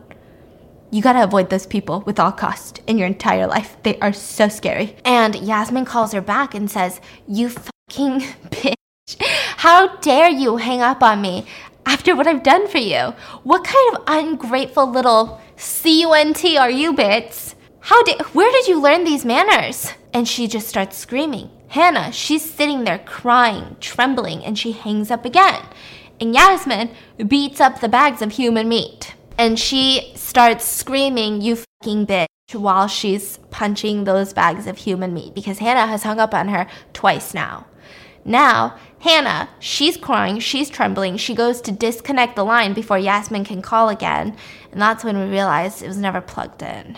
You gotta avoid those people with all cost in your entire life. They are so scary. And Yasmin calls her back and says, you fucking bitch. How dare you hang up on me after what I've done for you? What kind of ungrateful little cunt are you, bitch? Where did you learn these manners? And she just starts screaming. Hannah, she's sitting there crying, trembling, and she hangs up again. And Yasmin beats up the bags of human meat. And she starts screaming, you fucking bitch, while she's punching those bags of human meat because Hannah has hung up on her twice now. Now, Hannah, she's crying, she's trembling. She goes to disconnect the line before Yasmin can call again. And that's when we realized it was never plugged in.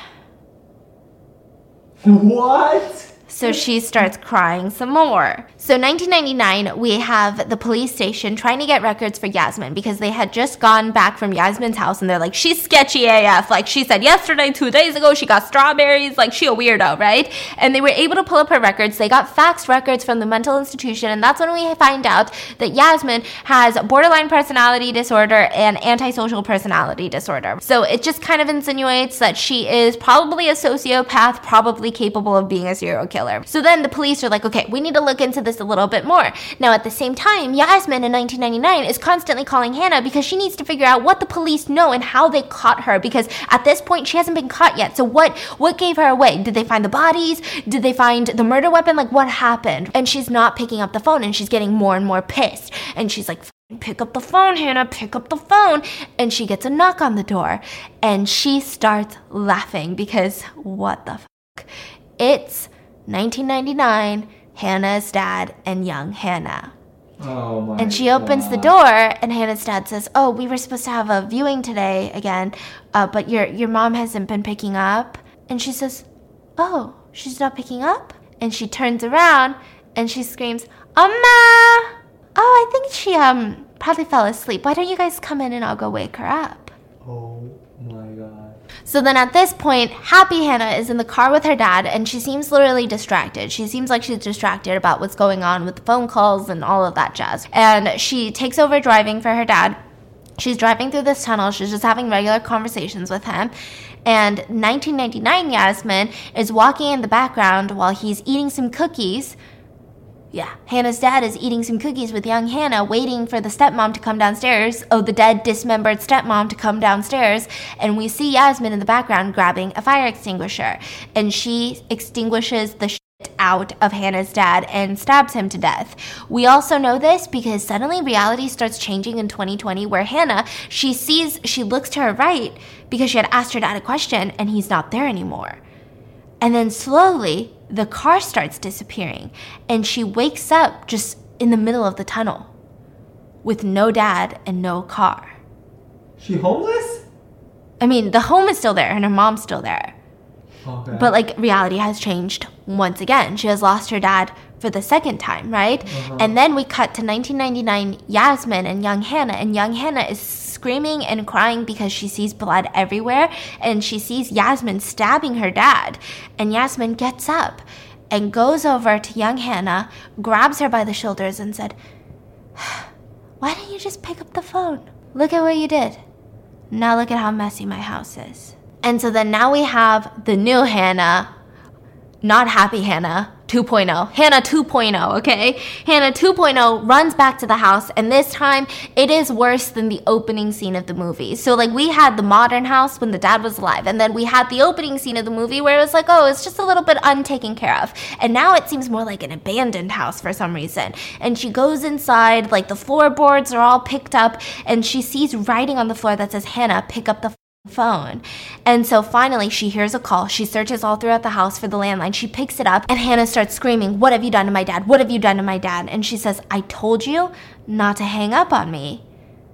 What? So she starts crying some more. So 1999, we have the police station trying to get records for Yasmin because they had just gone back from Yasmin's house and they're like, she's sketchy AF. Like she said yesterday, 2 days ago, she got strawberries. Like she a weirdo, right? And they were able to pull up her records. They got faxed records from the mental institution. And that's when we find out that Yasmin has borderline personality disorder and antisocial personality disorder. So it just kind of insinuates that she is probably a sociopath, probably capable of being a serial killer. So then the police are like, okay, we need to look into this a little bit more. Now, at the same time, Yasmin in 1999 is constantly calling Hannah because she needs to figure out what the police know and how they caught her because at this point, she hasn't been caught yet. So what gave her away? Did they find the bodies? Did they find the murder weapon? Like, what happened? And she's not picking up the phone and she's getting more and more pissed. And she's like, pick up the phone, Hannah, pick up the phone. And she gets a knock on the door and she starts laughing because what the fuck? It's 1999, Hannah's dad and young Hannah. Oh my And she opens the door and Hannah's dad says, oh, we were supposed to have a viewing today again, but your mom hasn't been picking up. And she says, oh, she's not picking up? And she turns around and she screams, Amma! Oh, I think she probably fell asleep. Why don't you guys come in and I'll go wake her up? Oh my God. So then at this point, Happy Hannah is in the car with her dad and she seems literally distracted. She seems like she's distracted about what's going on with the phone calls and all of that jazz. And she takes over driving for her dad. She's driving through this tunnel. She's just having regular conversations with him. And 1999 Yasmin is walking in the background while he's eating some cookies. Yeah, Hannah's dad is eating some cookies with young Hannah, waiting for the stepmom to come downstairs. Oh, the dead, dismembered stepmom to come downstairs. And we see Yasmin in the background grabbing a fire extinguisher. And she extinguishes the shit out of Hannah's dad and stabs him to death. We also know this because suddenly reality starts changing in 2020 where Hannah, she looks to her right because she had asked her dad a question and he's not there anymore. And then slowly, the car starts disappearing, and she wakes up just in the middle of the tunnel with no dad and no car. She homeless? I mean, the home is still there, and her mom's still there. Okay. But, like, reality has changed once again. She has lost her dad for the second time, right? And then we cut to 1999, Yasmin and young Hannah is screaming and crying because she sees blood everywhere, and she sees Yasmin stabbing her dad. And Yasmin gets up and goes over to young Hannah, grabs her by the shoulders and said, why didn't you just pick up the phone? Look at what you did. Now look at how messy my house is. And so then now we have the new Hannah, not happy Hannah 2.0. Hannah 2.0, okay? Hannah 2.0 runs back to the house, and this time it is worse than the opening scene of the movie. So like we had the modern house when the dad was alive, and then we had the opening scene of the movie where it was like, oh, it's just a little bit untaken care of. And now it seems more like an abandoned house for some reason. And she goes inside, like the floorboards are all picked up, and she sees writing on the floor that says, Hannah, pick up the phone. And so finally she hears a call. She searches all throughout the house for the landline. She picks it up, and Hannah starts screaming, what have you done to my dad? What have you done to my dad? And she says, I told you not to hang up on me.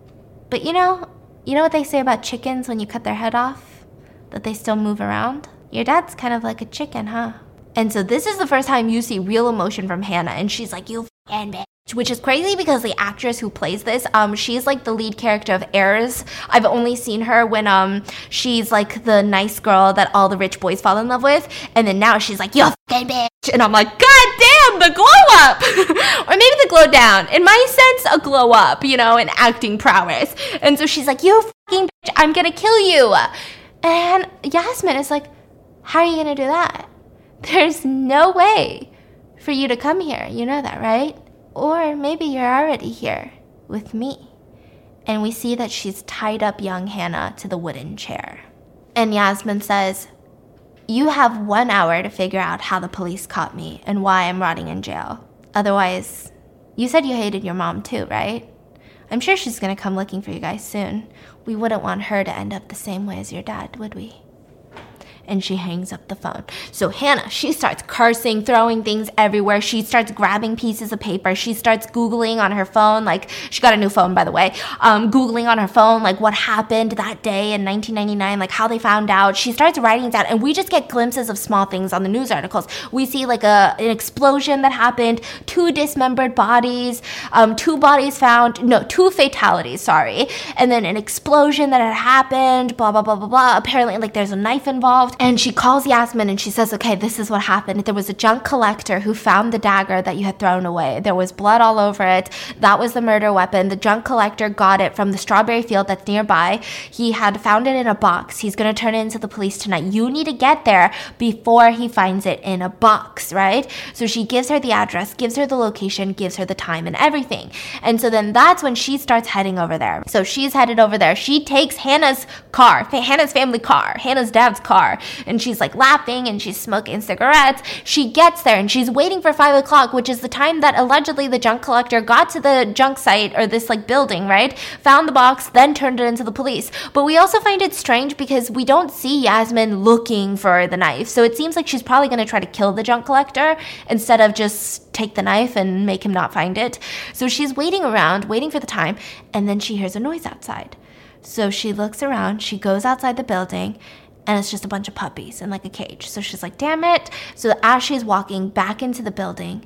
But you know what they say about chickens when you cut their head off? That they still move around? Your dad's kind of like a chicken, huh? And so this is the first time you see real emotion from Hannah, and she's like, you f***ing bitch. Which is crazy because the actress who plays this, she's like the lead character of Heirs. I've only seen her when she's like the nice girl that all the rich boys fall in love with, and then now she's like, you fucking bitch, and I'm like, god damn, the glow up, or maybe the glow down. In my sense, a glow up, an acting prowess. And so she's like, you fucking bitch, I'm gonna kill you. And Yasmin is like, how are you gonna do that? There's no way for you to come here. You know that, right? Or maybe you're already here with me. And we see that she's tied up young Hannah to the wooden chair. And Yasmin says, you have 1 hour to figure out how the police caught me and why I'm rotting in jail. Otherwise, you said you hated your mom too, right? I'm sure she's gonna come looking for you guys soon. We wouldn't want her to end up the same way as your dad, would we? And she hangs up the phone. So Hannah, she starts cursing, throwing things everywhere. She starts grabbing pieces of paper. She starts Googling on her phone. Like, she got a new phone, by the way. Googling on her phone, like, what happened that day in 1999, like, how they found out. She starts writing down, and we just get glimpses of small things on the news articles. We see, like, an explosion that happened, 2 dismembered bodies, 2 fatalities, sorry. And then an explosion that had happened, blah, blah, blah, blah, blah. Apparently, like, there's a knife involved. And she calls Yasmin and she says, okay, this is what happened. There was a junk collector who found the dagger that you had thrown away. There was blood all over it. That was the murder weapon. The junk collector got it from the strawberry field that's nearby. He had found it in a box. He's going to turn it into the police tonight. You need to get there before he finds it in a box, right? So she gives her the address, gives her the location, gives her the time and everything. And so then that's when she starts heading over there. So she's headed over there. She takes Hannah's car, Hannah's family car, Hannah's dad's car. And she's like laughing and she's smoking cigarettes. She gets there and she's waiting for 5 o'clock, which is the time that allegedly the junk collector got to the junk site or this like building, right? Found the box, then turned it into the police. But we also find it strange because we don't see Yasmin looking for the knife. So it seems like she's probably going to try to kill the junk collector instead of just take the knife and make him not find it. So she's waiting around, waiting for the time, and then she hears a noise outside. So she looks around, she goes outside the building, and it's just a bunch of puppies in like a cage. So she's like, damn it. So as she's walking back into the building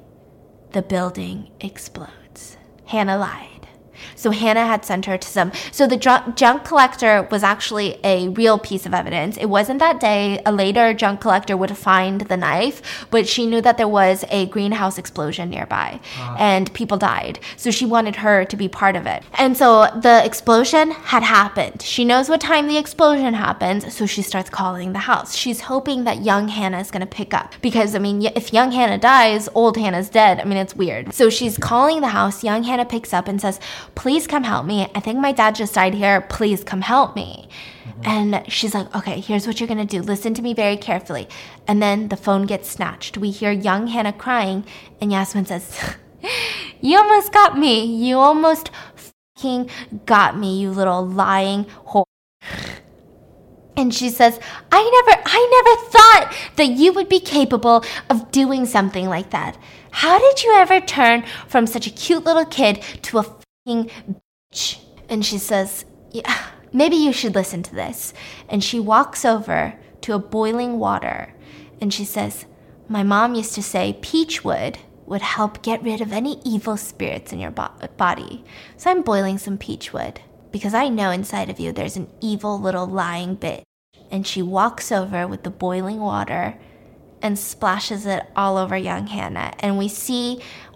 explodes. Hannah lied. So Hannah had sent her to some... So the junk collector was actually a real piece of evidence. It wasn't that day. A later junk collector would find the knife, but she knew that there was a greenhouse explosion nearby and people died. So she wanted her to be part of it. And so the explosion had happened. She knows what time the explosion happened, so she starts calling the house. She's hoping that young Hannah is going to pick up because, I mean, if young Hannah dies, old Hannah's dead. I mean, it's weird. So she's calling the house. Young Hannah picks up and says, please come help me. I think my dad just died here. Please come help me. And she's like, okay, here's what you're going to do. Listen to me very carefully. And then the phone gets snatched. We hear young Hannah crying. And Yasmin says, you almost got me. You almost fucking got me, you little lying whore. And she says, I never thought that you would be capable of doing something like that. How did you ever turn from such a cute little kid to a bitch? And she says, yeah, maybe you should listen to this. And she walks over to a boiling water and she says, my mom used to say peachwood would help get rid of any evil spirits in your body. So I'm boiling some peachwood because I know inside of you there's an evil little lying bitch. And she walks over with the boiling water and splashes it all over young Hannah. And we see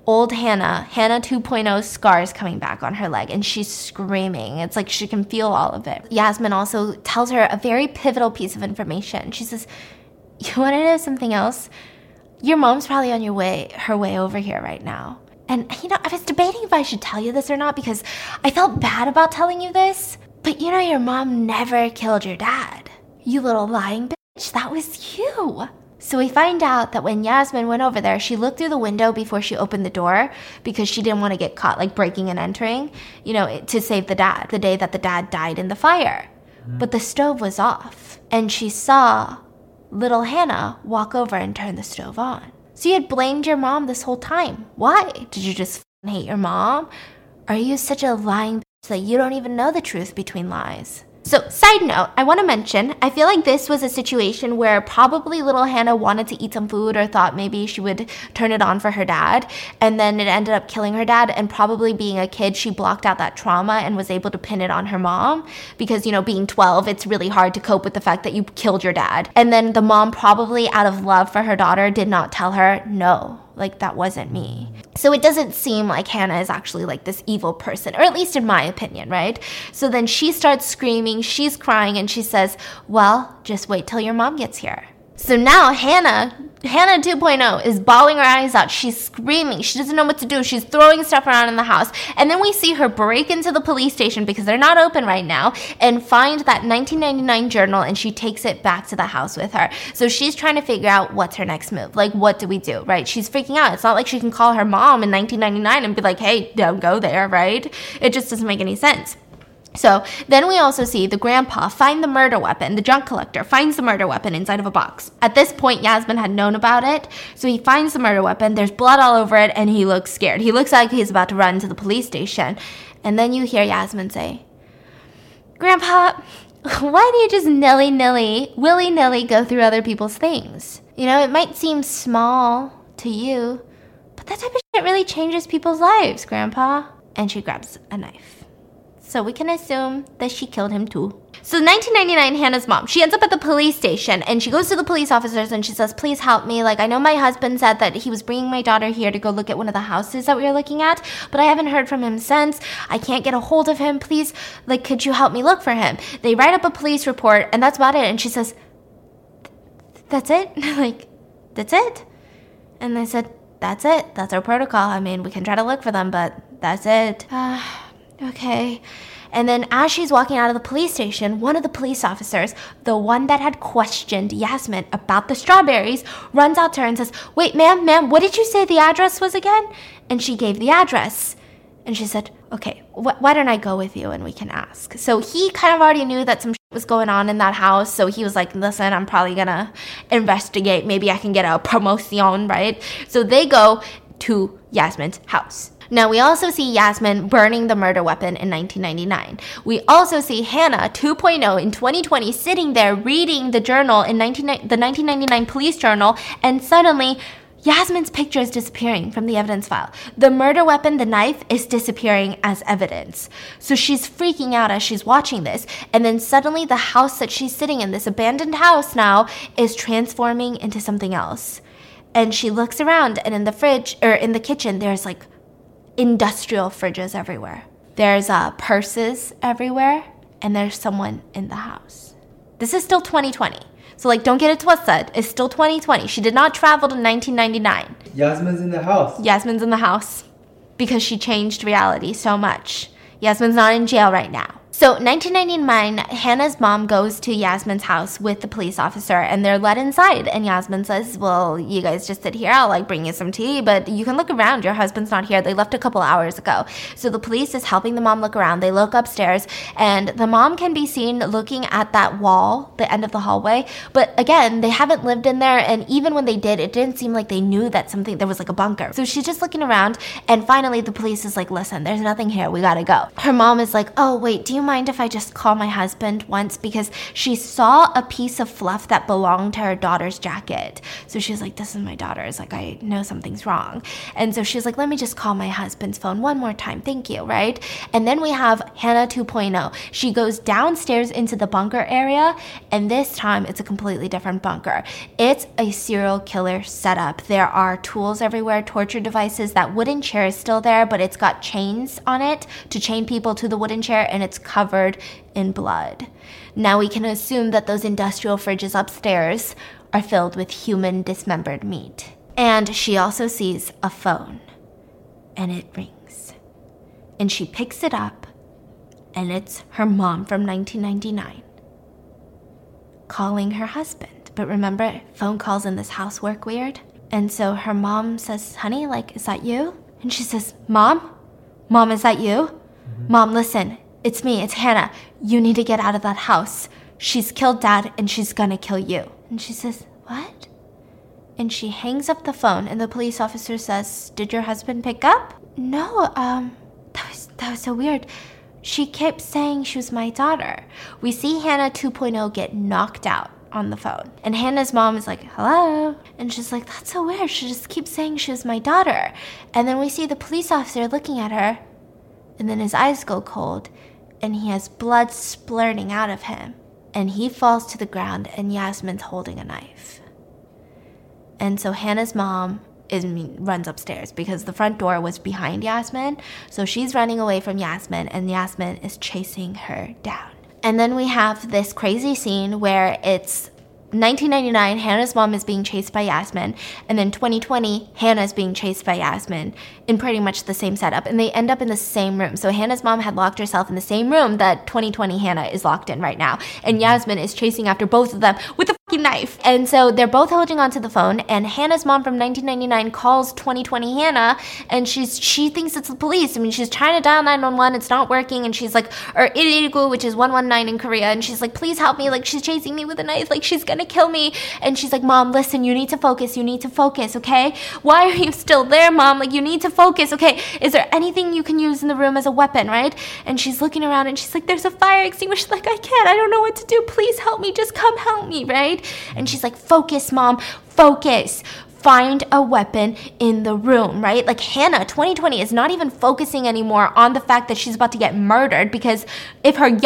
old Hannah 2.0 scars coming back on her leg, and she's screaming. It's like she can feel all of it. Yasmin also tells her a very pivotal piece of information. She says, you want to know something else? Your mom's probably on her way over here right now. And, I was debating if I should tell you this or not because I felt bad about telling you this. But your mom never killed your dad. You little lying bitch, that was you. So we find out that when Yasmin went over there, she looked through the window before she opened the door because she didn't want to get caught, like breaking and entering, to save the dad, the day that the dad died in the fire. But the stove was off, and she saw little Hannah walk over and turn the stove on. So you had blamed your mom this whole time. Why? Did you just hate your mom? Are you such a lying bitch that you don't even know the truth between lies? So, side note, I want to mention, I feel like this was a situation where probably little Hannah wanted to eat some food or thought maybe she would turn it on for her dad, and then it ended up killing her dad, and probably being a kid, she blocked out that trauma and was able to pin it on her mom, because, being 12, it's really hard to cope with the fact that you killed your dad. And then the mom probably, out of love for her daughter, did not tell her, no, like, that wasn't me. So it doesn't seem like Hannah is actually like this evil person, or at least in my opinion, right? So then she starts screaming, she's crying, and she says, well, just wait till your mom gets here. So now Hannah 2.0 is bawling her eyes out. She's screaming. She doesn't know what to do. She's throwing stuff around in the house. And then we see her break into the police station because they're not open right now and find that 1999 journal, and she takes it back to the house with her. So she's trying to figure out what's her next move. Like, what do we do, right? She's freaking out. It's not like she can call her mom in 1999 and be like, hey, don't go there, right? It just doesn't make any sense. So then we also see the grandpa find the murder weapon. The junk collector finds the murder weapon inside of a box. At this point, Yasmin had known about it. So he finds the murder weapon. There's blood all over it, and he looks scared. He looks like he's about to run to the police station. And then you hear Yasmin say, Grandpa, why do you just willy-nilly go through other people's things? It might seem small to you, but that type of shit really changes people's lives, Grandpa. And she grabs a knife. So we can assume that she killed him too. So 1999, Hannah's mom, she ends up at the police station, and she goes to the police officers and she says, please help me. Like, I know my husband said that he was bringing my daughter here to go look at one of the houses that we were looking at, but I haven't heard from him since. I can't get a hold of him. Please, could you help me look for him? They write up a police report, and that's about it. And she says, that's it? That's it? And they said, that's it. That's our protocol. I mean, we can try to look for them, but that's it. Okay. And then as she's walking out of the police station, one of the police officers, the one that had questioned Yasmin about the strawberries, runs out to her and says, wait, ma'am, what did you say the address was again? And she gave the address. And she said, okay, why don't I go with you and we can ask? So he kind of already knew that some shit was going on in that house. So he was like, listen, I'm probably going to investigate. Maybe I can get a promotion, right? So they go to Yasmin's house. Now, we also see Yasmin burning the murder weapon in 1999. We also see Hannah 2.0 in 2020 sitting there reading the journal the 1999 police journal, and suddenly Yasmin's picture is disappearing from the evidence file. The murder weapon, the knife, is disappearing as evidence. So she's freaking out as she's watching this, and then suddenly the house that she's sitting in, this abandoned house now, is transforming into something else. And she looks around, and in the fridge, or in the kitchen, there's industrial fridges everywhere. There's purses everywhere, and there's someone in the house. This is still 2020. So don't get it twisted. It's still 2020. She did not travel to 1999. Yasmin's in the house. Yasmin's in the house because she changed reality so much. Yasmin's not in jail right now. So 1999, Hannah's mom goes to Yasmin's house with the police officer, and they're let inside. And Yasmin says, well, you guys just sit here. I'll bring you some tea, but you can look around. Your husband's not here. They left a couple hours ago. So the police is helping the mom look around. They look upstairs, and the mom can be seen looking at that wall, the end of the hallway. But again, they haven't lived in there, and even when they did, it didn't seem like they knew that there was a bunker. So she's just looking around, and finally the police is like, listen, there's nothing here. We gotta go. Her mom is like, oh, wait, do you mind if I just call my husband once? Because she saw a piece of fluff that belonged to her daughter's jacket. So she's like, this is my daughter's. Like, I know something's wrong. And so she's like, let me just call my husband's phone one more time. Thank you, right? And then we have Hannah 2.0. She goes downstairs into the bunker area, and this time it's a completely different bunker. It's a serial killer setup. There are tools everywhere, torture devices. That wooden chair is still there, but it's got chains on it to chain people to the wooden chair, and it's covered in blood. Now we can assume that those industrial fridges upstairs are filled with human dismembered meat. And she also sees a phone, and it rings. And she picks it up, and it's her mom from 1999 calling her husband. But remember, phone calls in this house work weird. And so her mom says, honey, like, is that you? And she says, Mom, is that you? Mom, listen, it's me, it's Hannah. You need to get out of that house. She's killed Dad, and she's gonna kill you. And she says, what? And she hangs up the phone, and the police officer says, did your husband pick up? No, that was so weird. She kept saying she was my daughter. We see Hannah 2.0 get knocked out on the phone. And Hannah's mom is like, hello? And she's like, that's so weird. She just keeps saying she was my daughter. And then we see the police officer looking at her, and then his eyes go cold, and he has blood splurting out of him. And he falls to the ground, and Yasmin's holding a knife. And so Hannah's mom runs upstairs because the front door was behind Yasmin. So she's running away from Yasmin, and Yasmin is chasing her down. And then we have this crazy scene where it's 1999, Hannah's mom is being chased by Yasmin, and then 2020, Hannah's being chased by Yasmin in pretty much the same setup, and they end up in the same room. So Hannah's mom had locked herself in the same room that 2020 Hannah is locked in right now, and Yasmin is chasing after both of them with a fucking knife. And so they're both holding onto the phone, and Hannah's mom from 1999 calls 2020 Hannah, and she thinks it's the police. I mean, she's trying to dial 911, it's not working, and she's like, or 119, which is 119 in Korea, and she's like, please help me, like, she's chasing me with a knife, like, she's gonna kill me. And she's like, Mom, listen, you need to focus, okay? Why are you still there, Mom? Like, you need to focus, okay? Is there anything you can use in the room as a weapon, right? And she's looking around, and she's like, there's a fire extinguisher. Like, I don't know what to do. Please help me, just come help me, right? And she's like, focus, Mom, focus. Find a weapon in the room, right? Like, Hannah 2020 is not even focusing anymore on the fact that she's about to get murdered, because if her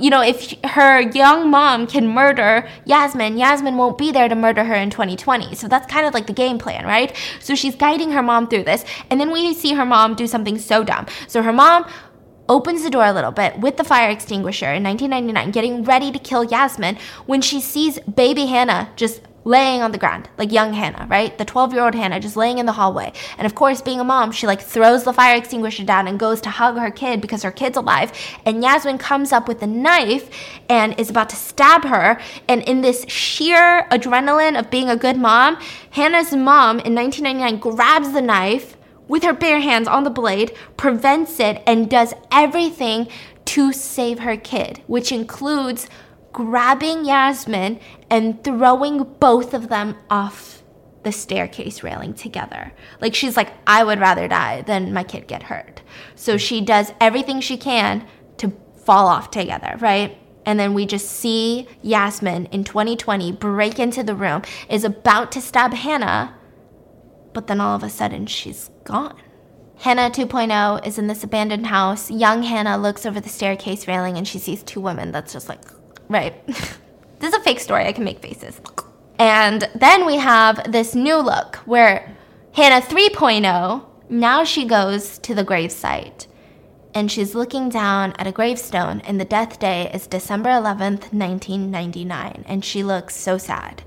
young mom can murder Yasmin won't be there to murder her in 2020. So that's kind of like the game plan, right? So she's guiding her mom through this, and then we see her mom do something so dumb. So her mom opens the door a little bit with the fire extinguisher in 1999, getting ready to kill Yasmin, when she sees baby Hannah just laying on the ground, like young Hannah, right? The 12-year-old Hannah just laying in the hallway. And of course, being a mom, she like throws the fire extinguisher down and goes to hug her kid because her kid's alive. And Yasmin comes up with a knife and is about to stab her. And in this sheer adrenaline of being a good mom, Hannah's mom in 1999 grabs the knife with her bare hands on the blade, prevents it, and does everything to save her kid, which includes grabbing Yasmin and throwing both of them off the staircase railing together. Like, she's like, I would rather die than my kid get hurt. So she does everything she can to fall off together, right? And then we just see Yasmin in 2020 break into the room, is about to stab Hannah, but then all of a sudden she's gone. Hannah 2.0 is in this abandoned house. Young Hannah looks over the staircase railing and she sees two women that's just like, right. This is a fake story. I can make faces. And then we have this new look where Hannah 3.0, now she goes to the gravesite and she's looking down at a gravestone, and the death day is December 11th, 1999. And she looks so sad.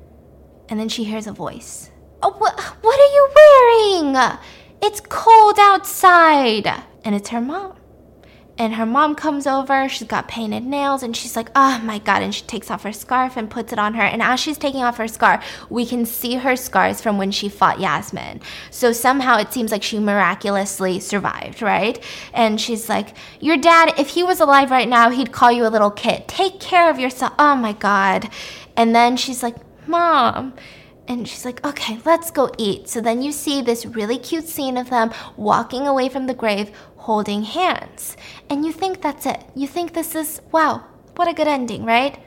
And then she hears a voice. Oh, what are you wearing? It's cold outside. And it's her mom. And her mom comes over, she's got painted nails, and she's like, oh my God. And she takes off her scarf and puts it on her. And as she's taking off her scarf, we can see her scars from when she fought Yasmin. So somehow it seems like she miraculously survived, right? And she's like, your dad, if he was alive right now, he'd call you a little kid. Take care of yourself. Oh my God. And then she's like, Mom. And she's like, okay, let's go eat. So then you see this really cute scene of them walking away from the grave, holding hands. And you think that's it. You think this is, wow, what a good ending, right?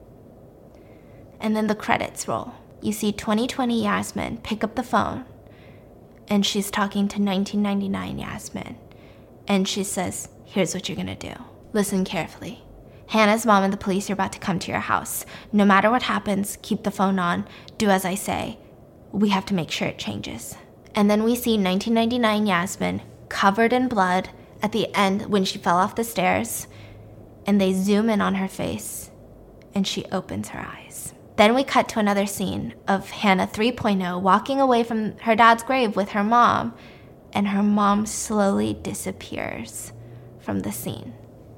And then the credits roll. You see 2020 Yasmin pick up the phone, and she's talking to 1999 Yasmin. And she says, here's what you're gonna do. Listen carefully. Hannah's mom and the police are about to come to your house. No matter what happens, keep the phone on. Do as I say. We have to make sure it changes. And then we see 1999 Yasmin covered in blood at the end when she fell off the stairs. And they zoom in on her face, and she opens her eyes. Then we cut to another scene of Hannah 3.0 walking away from her dad's grave with her mom, and her mom slowly disappears from the scene.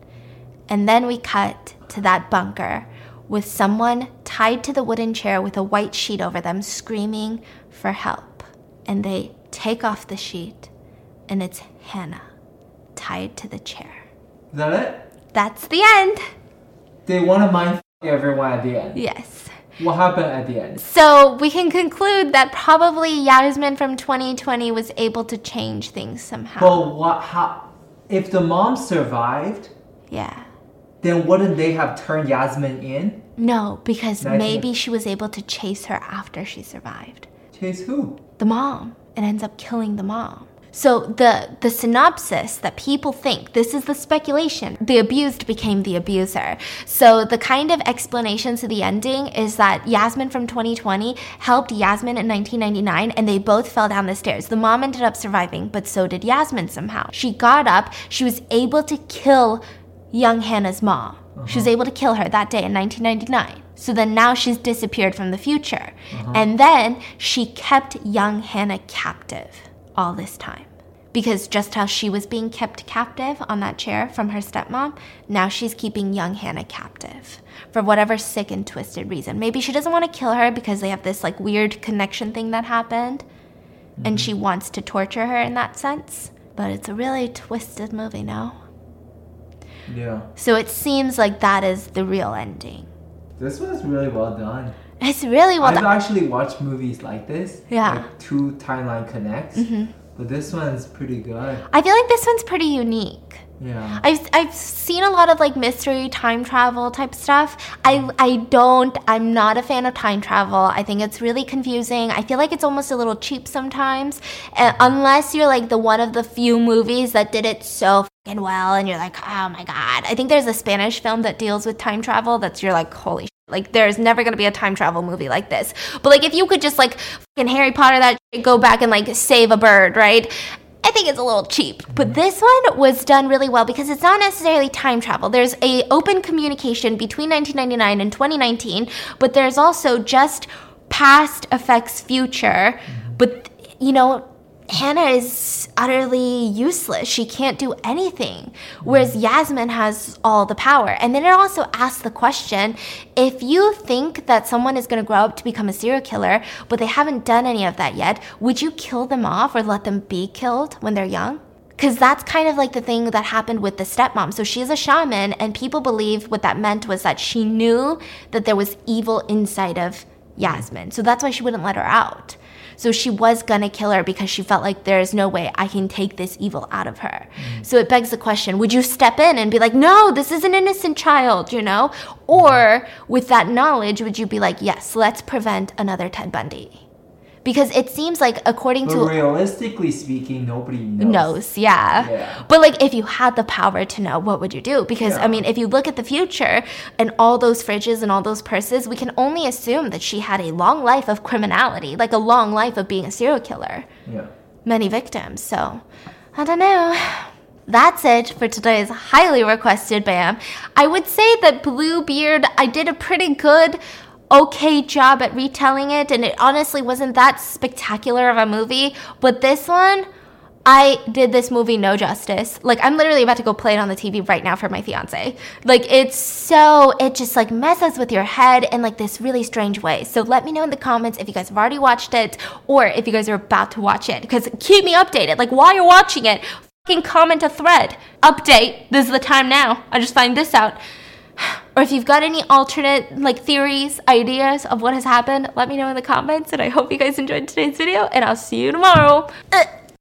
And then we cut to that bunker with someone tied to the wooden chair with a white sheet over them screaming for help. And they take off the sheet, and it's Hannah tied to the chair. Is that it? That's the end. They want to mind everyone at the end. Yes. What happened at the end? So we can conclude that probably Yasmin from 2020 was able to change things somehow. But how? If the mom survived, Yeah. then wouldn't they have turned Yasmin in? No, because 19 maybe she was able to chase her after she survived. Chase who? The mom. It ends up killing the mom. So the synopsis that people think, this is the speculation, the abused became the abuser. So the kind of explanation to the ending is that Yasmin from 2020 helped Yasmin in 1999, and they both fell down the stairs. The mom ended up surviving, but so did Yasmin somehow. She got up, she was able to kill young Hannah's mom. She was able to kill her that day in 1999. So then now she's disappeared from the future. And then she kept young Hannah captive all this time. Because just how she was being kept captive on that chair from her stepmom, now she's keeping young Hannah captive for whatever sick and twisted reason. Maybe she doesn't want to kill her because they have this like weird connection thing that happened, and she wants to torture her in that sense. But it's a really twisted movie, no? Yeah. So it seems like that is the real ending. This was really well done. It's really well I've done. actually watched movies like this. Yeah. Like two timeline connects. But this one's pretty good. I feel like this one's pretty unique. Yeah. I've seen a lot of like mystery time travel type stuff. I'm not a fan of time travel. I think it's really confusing. I feel like it's almost a little cheap sometimes, unless you're like the one of the few movies that did it so fucking well and you're like, oh my god. I think there's a Spanish film that deals with time travel that's you're like, holy shit. Like there's never gonna be a time travel movie like this. But like if you could just like fucking Harry Potter that shit, go back and like save a bird, right? I think it's a little cheap. But this one was done really well because it's not necessarily time travel. There's a open communication between 1999 and 2019, but there's also just past affects future. But, you know, Hannah is utterly useless. She can't do anything, whereas Yasmin has all the power. And then it also asks the question, if you think that someone is going to grow up to become a serial killer, but they haven't done any of that yet, would you kill them off or let them be killed when they're young? Because that's kind of like the thing that happened with the stepmom. So she's a shaman, and people believe what that meant was that she knew that there was evil inside of Yasmin. So that's why she wouldn't let her out. So she was gonna kill her because she felt like there's no way I can take this evil out of her. So it begs the question, would you step in and be like, no, this is an innocent child, you know? Or with that knowledge, would you be like, yes, let's prevent another Ted Bundy? Because it seems like according But to... realistically speaking, nobody knows, yeah. But like if you had the power to know, what would you do? Because I mean, if you look at the future and all those fridges and all those purses, we can only assume that she had a long life of criminality, like a long life of being a serial killer. Yeah. Many victims, so I don't know. That's it for today's highly requested BAM. I would say that Bluebeard, I did a pretty good okay job at retelling it, and it honestly wasn't that spectacular of a movie, but this one, I did this movie no justice. Like, I'm literally about to go play it on the TV right now for my fiance. Like, it just like messes with your head in like this really strange way. So let me know in the comments if you guys have already watched it or if you guys are about to watch it, because keep me updated. Like, while you're watching it, fucking comment a thread. Update, this is the time now. I just find this out. or if you've got any alternate like theories, ideas of what has happened, let me know in the comments. And I hope you guys enjoyed today's video, and I'll see you tomorrow.